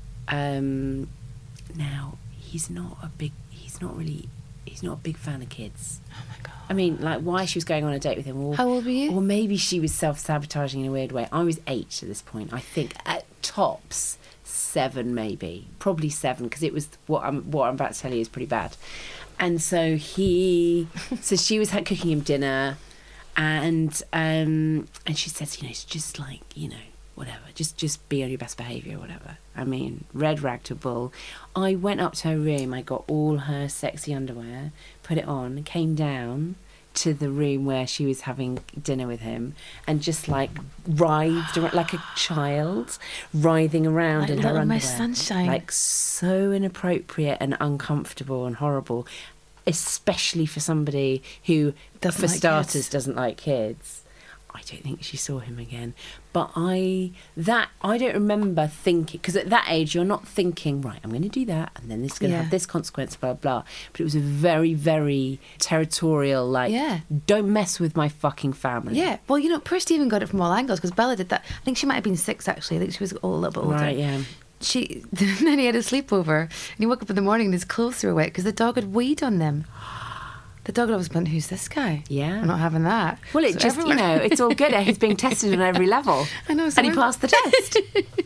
now, he's not a big fan of kids. Oh my God. I mean, like, why she was going on a date with him. How old were you? Or maybe she was self-sabotaging in a weird way. I was 8 at this point, I think. tops 7 maybe, probably 7, because it was what I'm about to tell you is pretty bad. And so she was cooking him dinner, and she says, it's just like, whatever, just be on your best behaviour or whatever. I mean, red rag to bull. I went up to her room, I got all her sexy underwear, put it on, came down to the room where she was having dinner with him, and just like writhed around like a child, writhing around Like in her Little underwear. Miss Sunshine. Like so inappropriate and uncomfortable and horrible, especially for somebody who, Doesn't for like starters, kids. doesn't like kids. I don't think she saw him again. But I don't remember thinking, because at that age you're not thinking, right, I'm going to do that, and then this is going to have this consequence, blah, blah. But it was a very, very territorial, like, don't mess with my fucking family. Yeah, well, poor Stephen got it from all angles, because Bella did that. I think she might have been 6, actually. I think she was a little bit older. Right, yeah. Then he had a sleepover, and he woke up in the morning and his clothes were wet because the dog had weed on them. The dog was went, who's this guy? Yeah. I'm not having that. Well, it So just, everyone- it's all good. He's being tested on every level. I know. And he passed the test.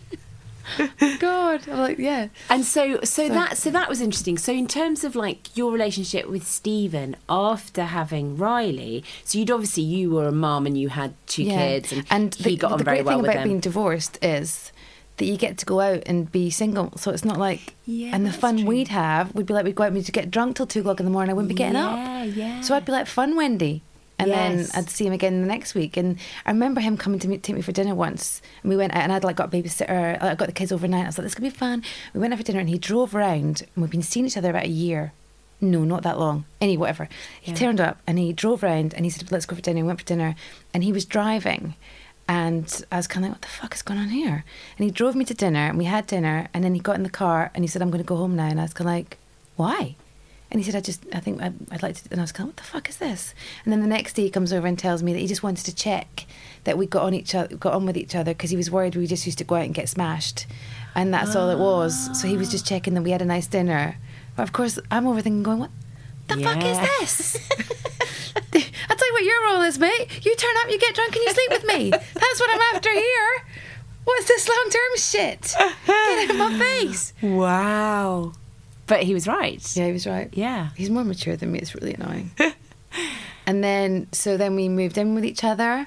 God, I'm like, yeah. And so that was interesting. So in terms of like your relationship with Stephen after having Riley, so you were a mum and you had 2 kids, and he got on the very great well thing with about them. being divorced is that you get to go out and be single. So it's not like, and the that's fun true. we'd have would be like, we'd go out and we'd get drunk till 2 o'clock in the morning. I wouldn't be getting up. Yeah. So I'd be like, fun Wendy. And then Yes. I'd see him again the next week. And I remember him coming to take me for dinner once. And we went out, and I'd like got a babysitter. I got the kids overnight. I was like, this could be fun. We went out for dinner, and he drove around. And we've been seeing each other about a year. No, not that long. Whatever. He turned up, and he drove around, and he said, let's go for dinner. We went for dinner. And he was driving. And I was kind of like, what the fuck is going on here? And he drove me to dinner, and we had dinner. And then he got in the car, and he said, I'm going to go home now. And I was kind of like, why? And he said, I think I'd like to. And I was kind of, what the fuck is this? And then the next day he comes over and tells me that he just wanted to check that we got on with each other, because he was worried we just used to go out and get smashed. And that's all it was. So he was just checking that we had a nice dinner. But of course, I'm overthinking, going, what the fuck is this? I'll tell you what your role is, mate. You turn up, you get drunk, and you sleep with me. That's what I'm after here. What's this long-term shit? Get out of my face. Wow. But he was right. Yeah, he was right. Yeah. He's more mature than me. It's really annoying. And then we moved in with each other.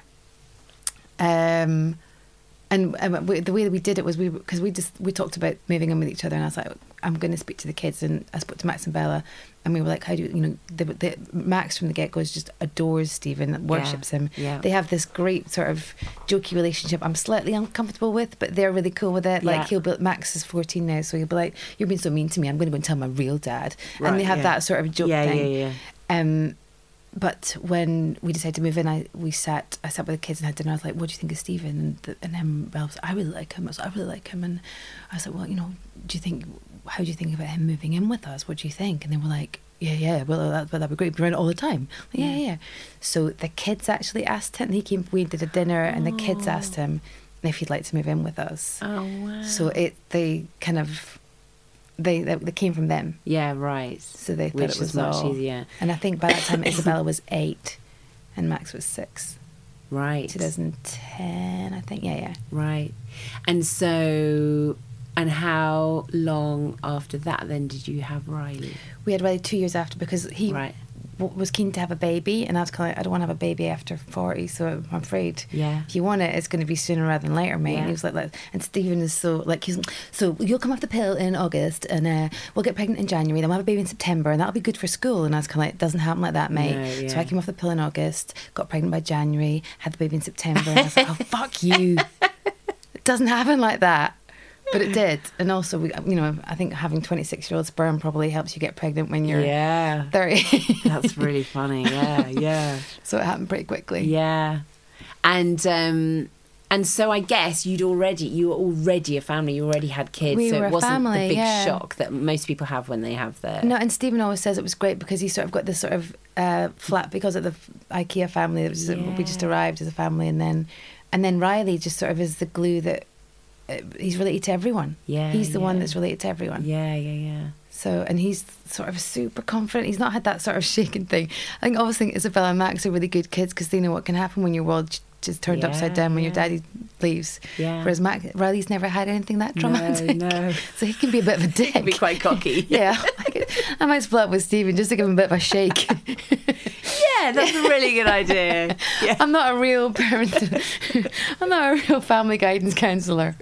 And the way that we did it was because we talked about moving in with each other, and I was like, I'm going to speak to the kids, and I spoke to Max and Bella, and we were like, how do you the Max from the get go just adores Stephen, worships him. Yeah. They have this great sort of jokey relationship I'm slightly uncomfortable with, but they're really cool with it. Like Max is 14 now, so he'll be like, you're being so mean to me, I'm going to go and tell my real dad. Right, and they have that sort of joke thing. Yeah. But when we decided to move in, I sat with the kids and had dinner. I was like, what do you think of Stephen? And then Belle was like, I really like him. And I was like, well, how do you think about him moving in with us? What do you think? And they were like, yeah, well, that'd be great. We're around all the time. Like, yeah. So the kids actually asked him. He came, we did a dinner, and the kids asked him if he'd like to move in with us. Oh, wow. So they came from them. Yeah, right. So they thought Which it was much all easier. And I think by that time Isabella was 8 and Max was 6. Right. 2010, I think. Yeah. Right. And so, and how long after that then did you have Riley? We had Riley 2 years after, because he Right. was keen to have a baby, and I was kind of like, I don't want to have a baby after 40, so I'm afraid if you want it, it's going to be sooner rather than later, mate. Yeah. And he was like, and Stephen is so like, so you'll come off the pill in August, and we'll get pregnant in January, then we'll have a baby in September, and that'll be good for school. And I was kind of like, it doesn't happen like that, mate. No, yeah. So I came off the pill in August, got pregnant by January, had the baby in September, and I was like, oh, fuck you. It doesn't happen like that. But it did. And also, I think having 26-year-old sperm probably helps you get pregnant when you're 30. That's really funny. Yeah. So it happened pretty quickly. Yeah. And so I guess you were already a family. You already had kids. We so were it a wasn't family, the big yeah. shock that most people have when they have their... No, and Stephen always says it was great because he sort of got this sort of flat because of the IKEA family. That was we just arrived as a family, and then Riley just sort of is the glue that he's related to everyone. Yeah, he's the one that's related to everyone. Yeah. So, and he's sort of super confident. He's not had that sort of shaken thing. I think obviously Isabella and Max are really good kids because they know what can happen when your world just turned upside down when your daddy leaves. Yeah. Whereas Riley's never had anything that traumatic. No. So he can be a bit of a dick. Be quite cocky. Yeah. I might split up with Stephen just to give him a bit of a shake. Yeah, that's a really good idea. Yeah. I'm not a real parent. I'm not a real family guidance counsellor.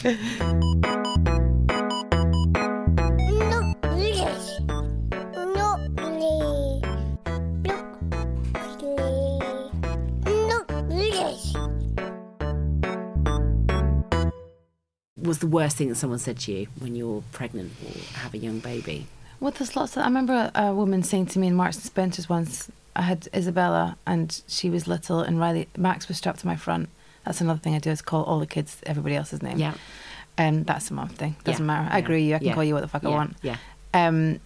What's the worst thing that someone said to you when you're pregnant or have a young baby? Well, there's lots of... I remember a woman saying to me in Marks and Spencer's once, I had Isabella and she was little and Max was strapped to my front. That's another thing I do, is call all the kids everybody else's name. Yeah. That's a mum thing. Doesn't matter. I agree with you. I can call you what the fuck I want. Yeah. And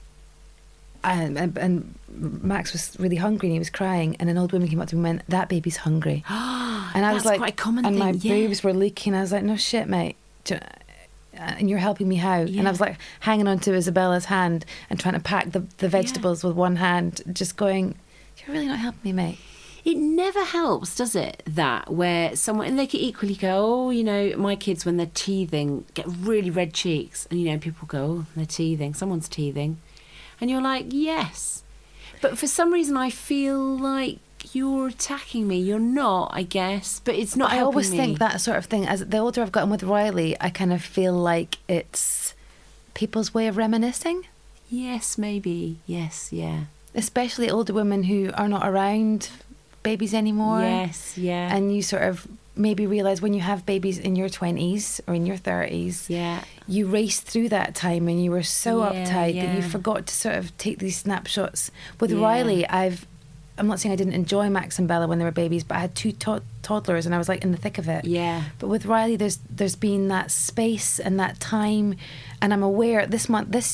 Max was really hungry and he was crying, and an old woman came up to me and went, "That baby's hungry." And I was That's like, quite a common and thing, my yeah. boobs were leaking. I was like, "No shit, mate. And you're helping me how?" And I was like hanging onto Isabella's hand and trying to pack the vegetables with one hand, just going, "You're really not helping me, mate." It never helps, does it, that where someone, and they could equally go, "Oh, you know, my kids when they're teething get really red cheeks," and, you know, people go, "Oh, they're teething, someone's teething." And you're like, yes. But for some reason I feel like you're attacking me. You're not, I guess, but it's not I helping always me. think that sort of thing, as the older I've gotten with Riley, I kind of feel like it's people's way of reminiscing. Yes, maybe. Yes, yeah. Especially older women who are not around babies anymore. Yes, yeah. And you sort of maybe realise when you have babies in your 20s or in your 30s, Yeah. you raced through that time and you were so Yeah, uptight that you yeah. forgot to sort of take these snapshots. With Yeah. Riley, I'm not saying I didn't enjoy Max and Bella when they were babies, but I had two toddlers and I was like in the thick of it. Yeah. But with Riley, there's been that space and that time, and I'm aware this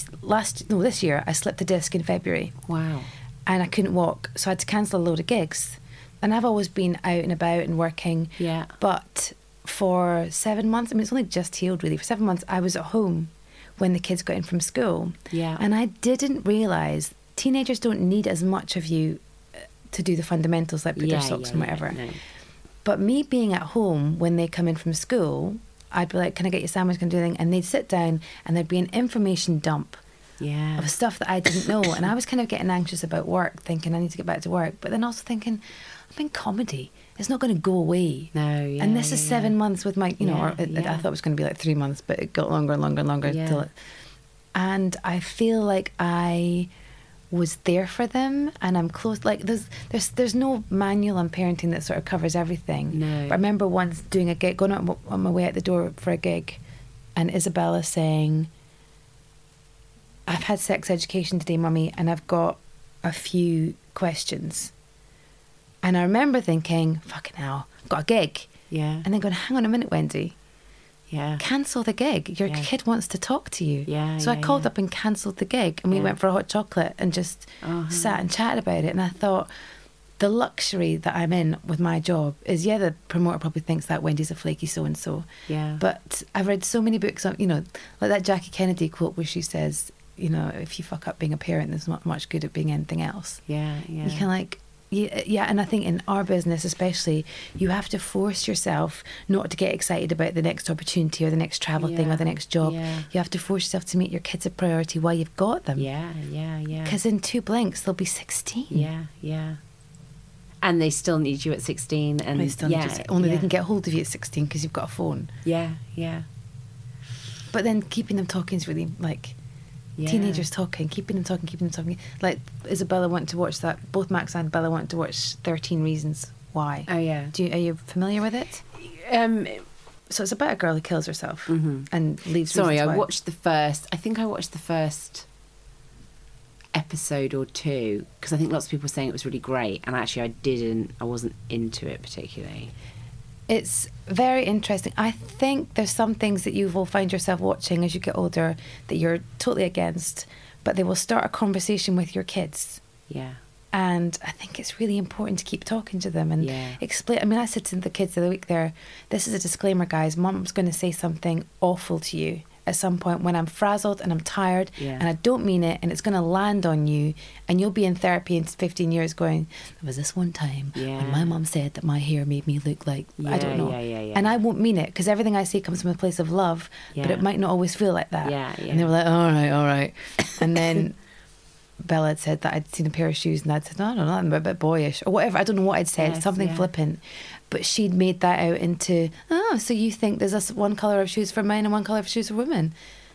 year I slipped a disc in February. Wow. And I couldn't walk, so I had to cancel a load of gigs. And I've always been out and about and working. Yeah. But for 7 months, I mean, it's only just healed really. For 7 months, I was at home when the kids got in from school. Yeah. And I didn't realise teenagers don't need as much of you to do the fundamentals like put their socks and whatever. No. But me being at home when they come in from school, I'd be like, "Can I get you a sandwich? Can I do anything?" And they'd sit down and there'd be an information dump Yeah. of stuff that I didn't know. And I was kind of getting anxious about work, thinking I need to get back to work. But then also thinking, I'm in comedy. It's not going to go away. No, yeah. And this is 7 months with my, you know, Yeah, or I yeah. thought it was going to be like 3 months, but it got longer and longer and longer. Yeah. And I feel like I was there for them and I'm close. Like there's no manual on parenting that sort of covers everything. No. But I remember once doing a gig, going out on my way out the door for a gig, and Isabella saying, "I've had sex education today, Mummy, and I've got a few questions." And I remember thinking, fucking hell, I've got a gig. Yeah. And then going, hang on a minute, Wendy, Yeah. cancel the gig. Your Yeah. kid wants to talk to you. Yeah, So I yeah, called yeah. up and cancelled the gig, and we Yeah. went for a hot chocolate and just Uh-huh. sat and chatted about it. And I thought, the luxury that I'm in with my job is, yeah, the promoter probably thinks that Wendy's a flaky so-and-so. Yeah. But I've read so many books on, you know, like that Jackie Kennedy quote where she says, you know, if you fuck up being a parent, there's not much good at being anything else. Yeah. Yeah. You can like, yeah, and I think in our business especially, you have to force yourself not to get excited about the next opportunity or the next travel thing or the next job. Yeah. You have to force yourself to make your kids a priority while you've got them. Yeah. Yeah. Yeah. Because in 2 blinks, they'll be 16. Yeah. Yeah. And they still need you at 16, and They still yeah, need to, only yeah. they can get hold of you at 16 because you've got a phone. Yeah. Yeah. But then keeping them talking is really like... Yeah. Teenagers talking, keeping them talking. Like Isabella wanted to watch that. Both Max and Bella wanted to watch 13 Reasons Why. Oh yeah. Are you familiar with it? So it's about a girl who kills herself and leaves. Sorry, reasons I why. watched the first. I think I watched the first episode or two because I think lots of people were saying it was really great, and actually I wasn't into it particularly. It's very interesting. I think there's some things that you will find yourself watching as you get older that you're totally against, but they will start a conversation with your kids. Yeah. And I think it's really important to keep talking to them and Yeah. explain. I mean, I said to the kids the other week there, this is a disclaimer, guys. Mum's going to say something awful to you at some point when I'm frazzled and I'm tired Yeah. and I don't mean it, and it's going to land on you, and you'll be in therapy in 15 years going, there was this one time when my mum said that my hair made me look like, I don't know. Yeah. And I won't mean it, because everything I say comes from a place of love, but Yeah. it might not always feel like that. Yeah. And they were like, all right. And then Bella had said that I'd seen a pair of shoes, and I'd said, no, I'm a bit boyish, or whatever. I don't know what I'd said, Yes, something yeah. flippant. But she'd made that out into, so you think there's one colour of shoes for men and one colour of shoes for women.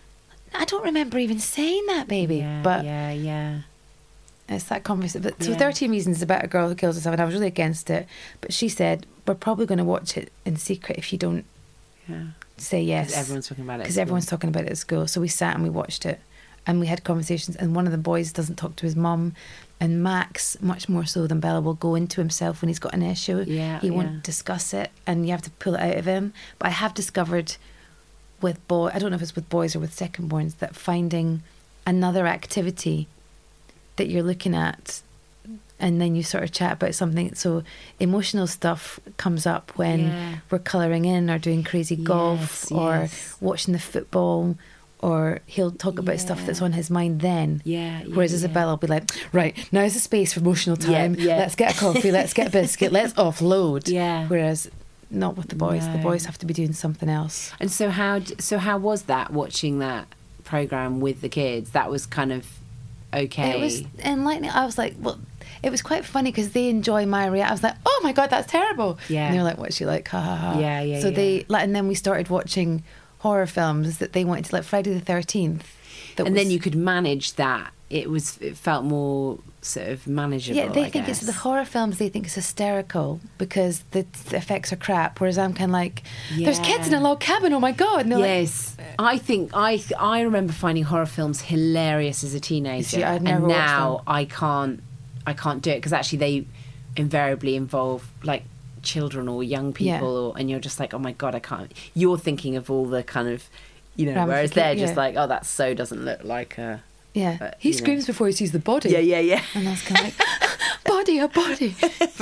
I don't remember even saying that, baby. Yeah, but yeah. it's that conversation. But, so Yeah. 13 Reasons is about a girl who kills herself, and I was really against it. But she said, we're probably going to watch it in secret if you don't Yeah. say yes. Because everyone's talking about it. at Because school. everyone's talking about it at school. So we sat and we watched it, and we had conversations, and one of the boys doesn't talk to his mum, and Max, much more so than Bella, will go into himself when he's got an issue. Yeah, He yeah. won't discuss it, and you have to pull it out of him. But I have discovered with I don't know if it's with boys or with second-borns, that finding another activity that you're looking at, and then you sort of chat about something. So emotional stuff comes up when Yeah. we're colouring in or doing crazy golf Yes, or yes. watching the football, or he'll talk about stuff that's on his mind then. Yeah. Whereas Isabella will be like, right, now's the space for emotional time. Yeah. Let's get a coffee, let's get a biscuit, let's offload. Yeah. Whereas not with the boys. The No. boys have to be doing something else. And so how was that, watching that program with the kids? That was kind of okay. It was enlightening. I was like, well, it was quite funny because they enjoy my reaction. I was like, oh my God, that's terrible. Yeah. And they were like, what's she like? Ha ha ha. Yeah. So they, like, and then we started watching horror films that they wanted to, like Friday the 13th. And then you could manage that. It felt more sort of manageable. Yeah, they I think guess. it's the horror films. They think it's hysterical because the effects are crap. Whereas I'm kind of like, there's kids in a log cabin. Oh my God! And they're Yes, I think I remember finding horror films hilarious as a teenager, See, I'd never and watched now them. I can't do it because actually they invariably involve like children or young people, and you're just like, oh my God, I can't. You're thinking of all the kind of, whereas they're just like, oh, that so doesn't look like a. Yeah, But, he you know. screams before he sees the body. Yeah. And I was kind of like, body, a body.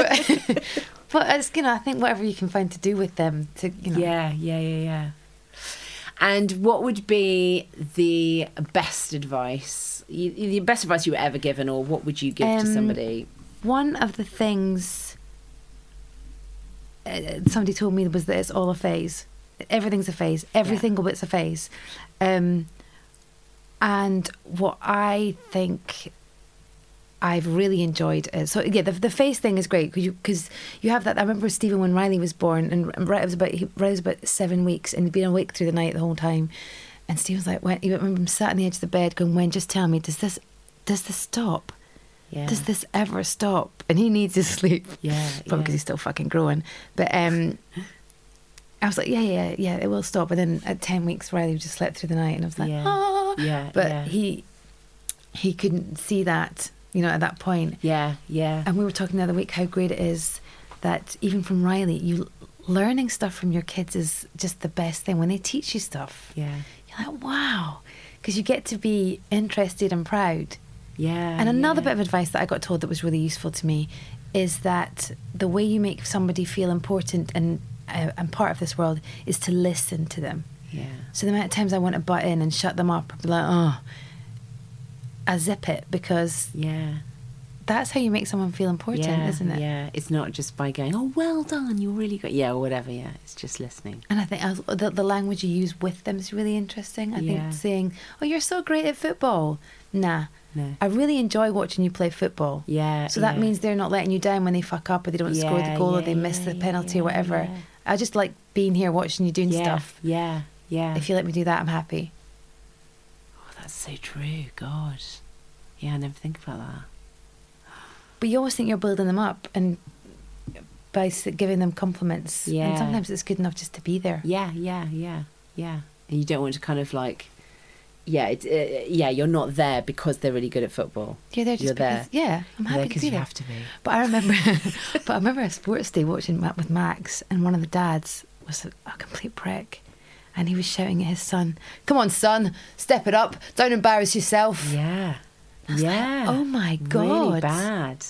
But it's, I think whatever you can find to do with them, Yeah. And what would be the best advice? The best advice you were ever given, or what would you give to somebody? One of the things somebody told me was that it's all a phase. Everything's a phase. Every single bit's a phase. And what I think I've really enjoyed is, so yeah, the face thing is great because you have that. I remember Stephen when Riley was born, and Riley was about 7 weeks, and he'd been awake through the night the whole time. And Stephen was like, you remember him sat on the edge of the bed going, "When, just tell me, does this stop? Yeah. Does this ever stop?" And he needs his sleep. Yeah, Probably because he's still fucking growing. But I was like, yeah, it will stop. And then at 10 weeks, Riley just slept through the night, and I was like, Yeah. But he couldn't see that, at that point. Yeah. And we were talking the other week how great it is that even from Riley, you learning stuff from your kids is just the best thing. When they teach you stuff, Yeah. you're like, wow, because you get to be interested and proud. Yeah. And another bit of advice that I got told that was really useful to me is that the way you make somebody feel important and part of this world is to listen to them. Yeah. So the amount of times I want to butt in and shut them up, I'd be like, oh, I zip it, because that's how you make someone feel important, isn't it? Yeah. It's not just by going, oh, well done, you're really good. Yeah, or whatever. Yeah. It's just listening. And I think the language you use with them is really interesting. I think saying, oh, you're so great at football. Nah. No. I really enjoy watching you play football. Yeah. So that means they're not letting you down when they fuck up or they don't score the goal or they miss the penalty or whatever. Yeah. I just like being here watching you doing stuff. Yeah. If you let me do that, I'm happy. Oh, that's so true. God. Yeah, I never think about that. But you always think you're building them up and by giving them compliments. Yeah. And sometimes it's good enough just to be there. Yeah. And you don't want to kind of like, you're not there because they're really good at football. You're there just You're because, there. I'm happy to because be you there. have to be. But I remember a sports day watching with Max, and one of the dads was a complete prick. And he was shouting at his son, "Come on, son, step it up. Don't embarrass yourself." Yeah. Like, oh my God. Really bad.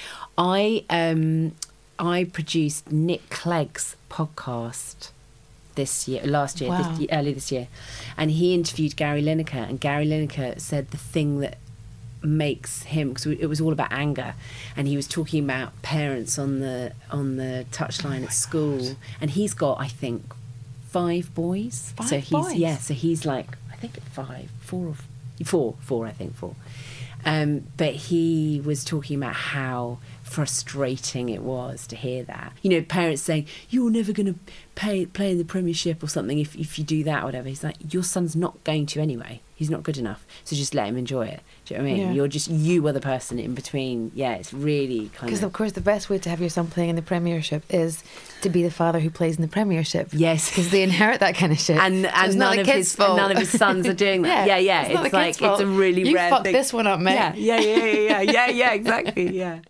I produced Nick Clegg's podcast last year, Wow. early this year, and he interviewed Gary Lineker, and Gary Lineker said the thing that makes him, because it was all about anger, and he was talking about parents on the touchline at school, and he's got, I think, 5 boys. So he's like, I think 4, I think 4. But he was talking about how frustrating it was to hear that. You know, parents saying, you're never going to play in the Premiership or something if you do that or whatever. He's like, your son's not going to anyway. He's not good enough. So just let him enjoy it. Do you know what I mean? Yeah. You are the person in between. Yeah, it's really kind Because, of course, the best way to have your son playing in the Premiership is to be the father who plays in the Premiership. Yes. Because they inherit that kind of shit. And So it's none not of the his kid's fault. none of his sons are doing that. Yeah. It's not It's the like kid's fault. it's a really you rare fucked thing. this one up, mate. Yeah, exactly. Yeah.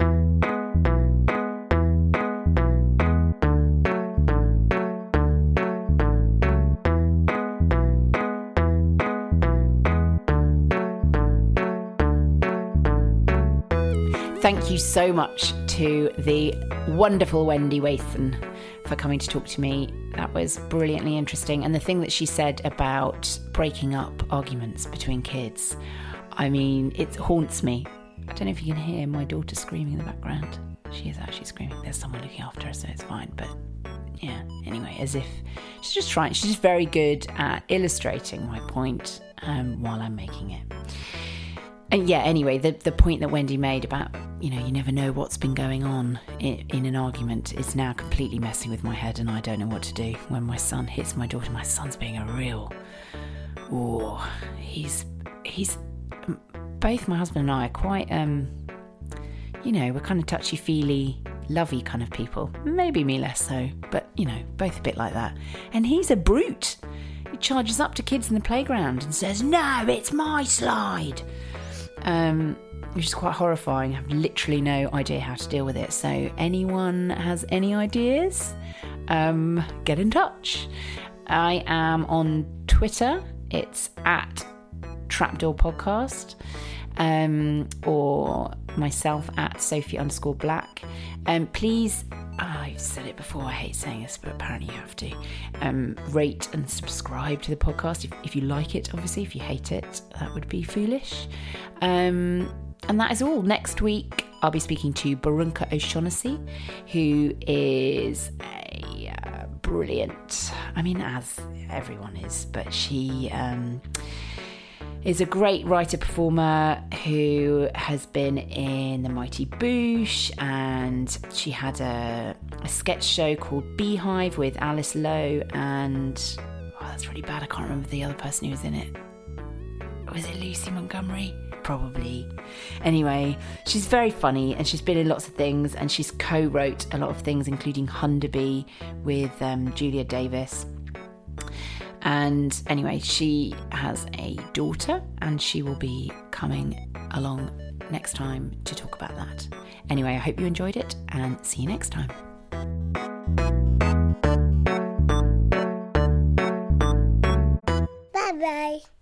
Thank you so much to the wonderful Wendy Wathan for coming to talk to me. That was brilliantly interesting. And the thing that she said about breaking up arguments between kids, I mean, it haunts me. I don't know if you can hear my daughter screaming in the background. She is actually screaming. There's someone looking after her, so it's fine. But yeah, anyway, as if she's just very good at illustrating my point while I'm making it. And yeah, anyway, the point that Wendy made about, you know, you never know what's been going on in an argument is now completely messing with my head, and I don't know what to do when my son hits my daughter. My son's being a real... Oh, he's... Both my husband and I are quite, you know, we're kind of touchy-feely, lovey kind of people. Maybe me less so, but, you know, both a bit like that. And he's a brute. He charges up to kids in the playground and says, no, it's my slide. Which is quite horrifying. I have literally no idea how to deal with it. So anyone has any ideas, get in touch. I am on Twitter. It's at Trapdoor Podcast, or myself at Sophie_Black. Please, I've said it before, I hate saying this, but apparently you have to rate and subscribe to the podcast if you like it. Obviously, if you hate it, that would be foolish. And that is all. Next week, I'll be speaking to Barunka O'Shaughnessy, who is a brilliant, I mean, as everyone is, but she is a great writer-performer who has been in The Mighty Boosh, and she had a sketch show called Beehive with Alice Lowe, and that's really bad, I can't remember the other person who was in it. Was it Lucy Montgomery? Probably. Anyway, she's very funny, and she's been in lots of things, and she's co-wrote a lot of things, including Hunderby with Julia Davis. And anyway, she has a daughter, and she will be coming along next time to talk about that. Anyway, I hope you enjoyed it, and see you next time. Bye-bye.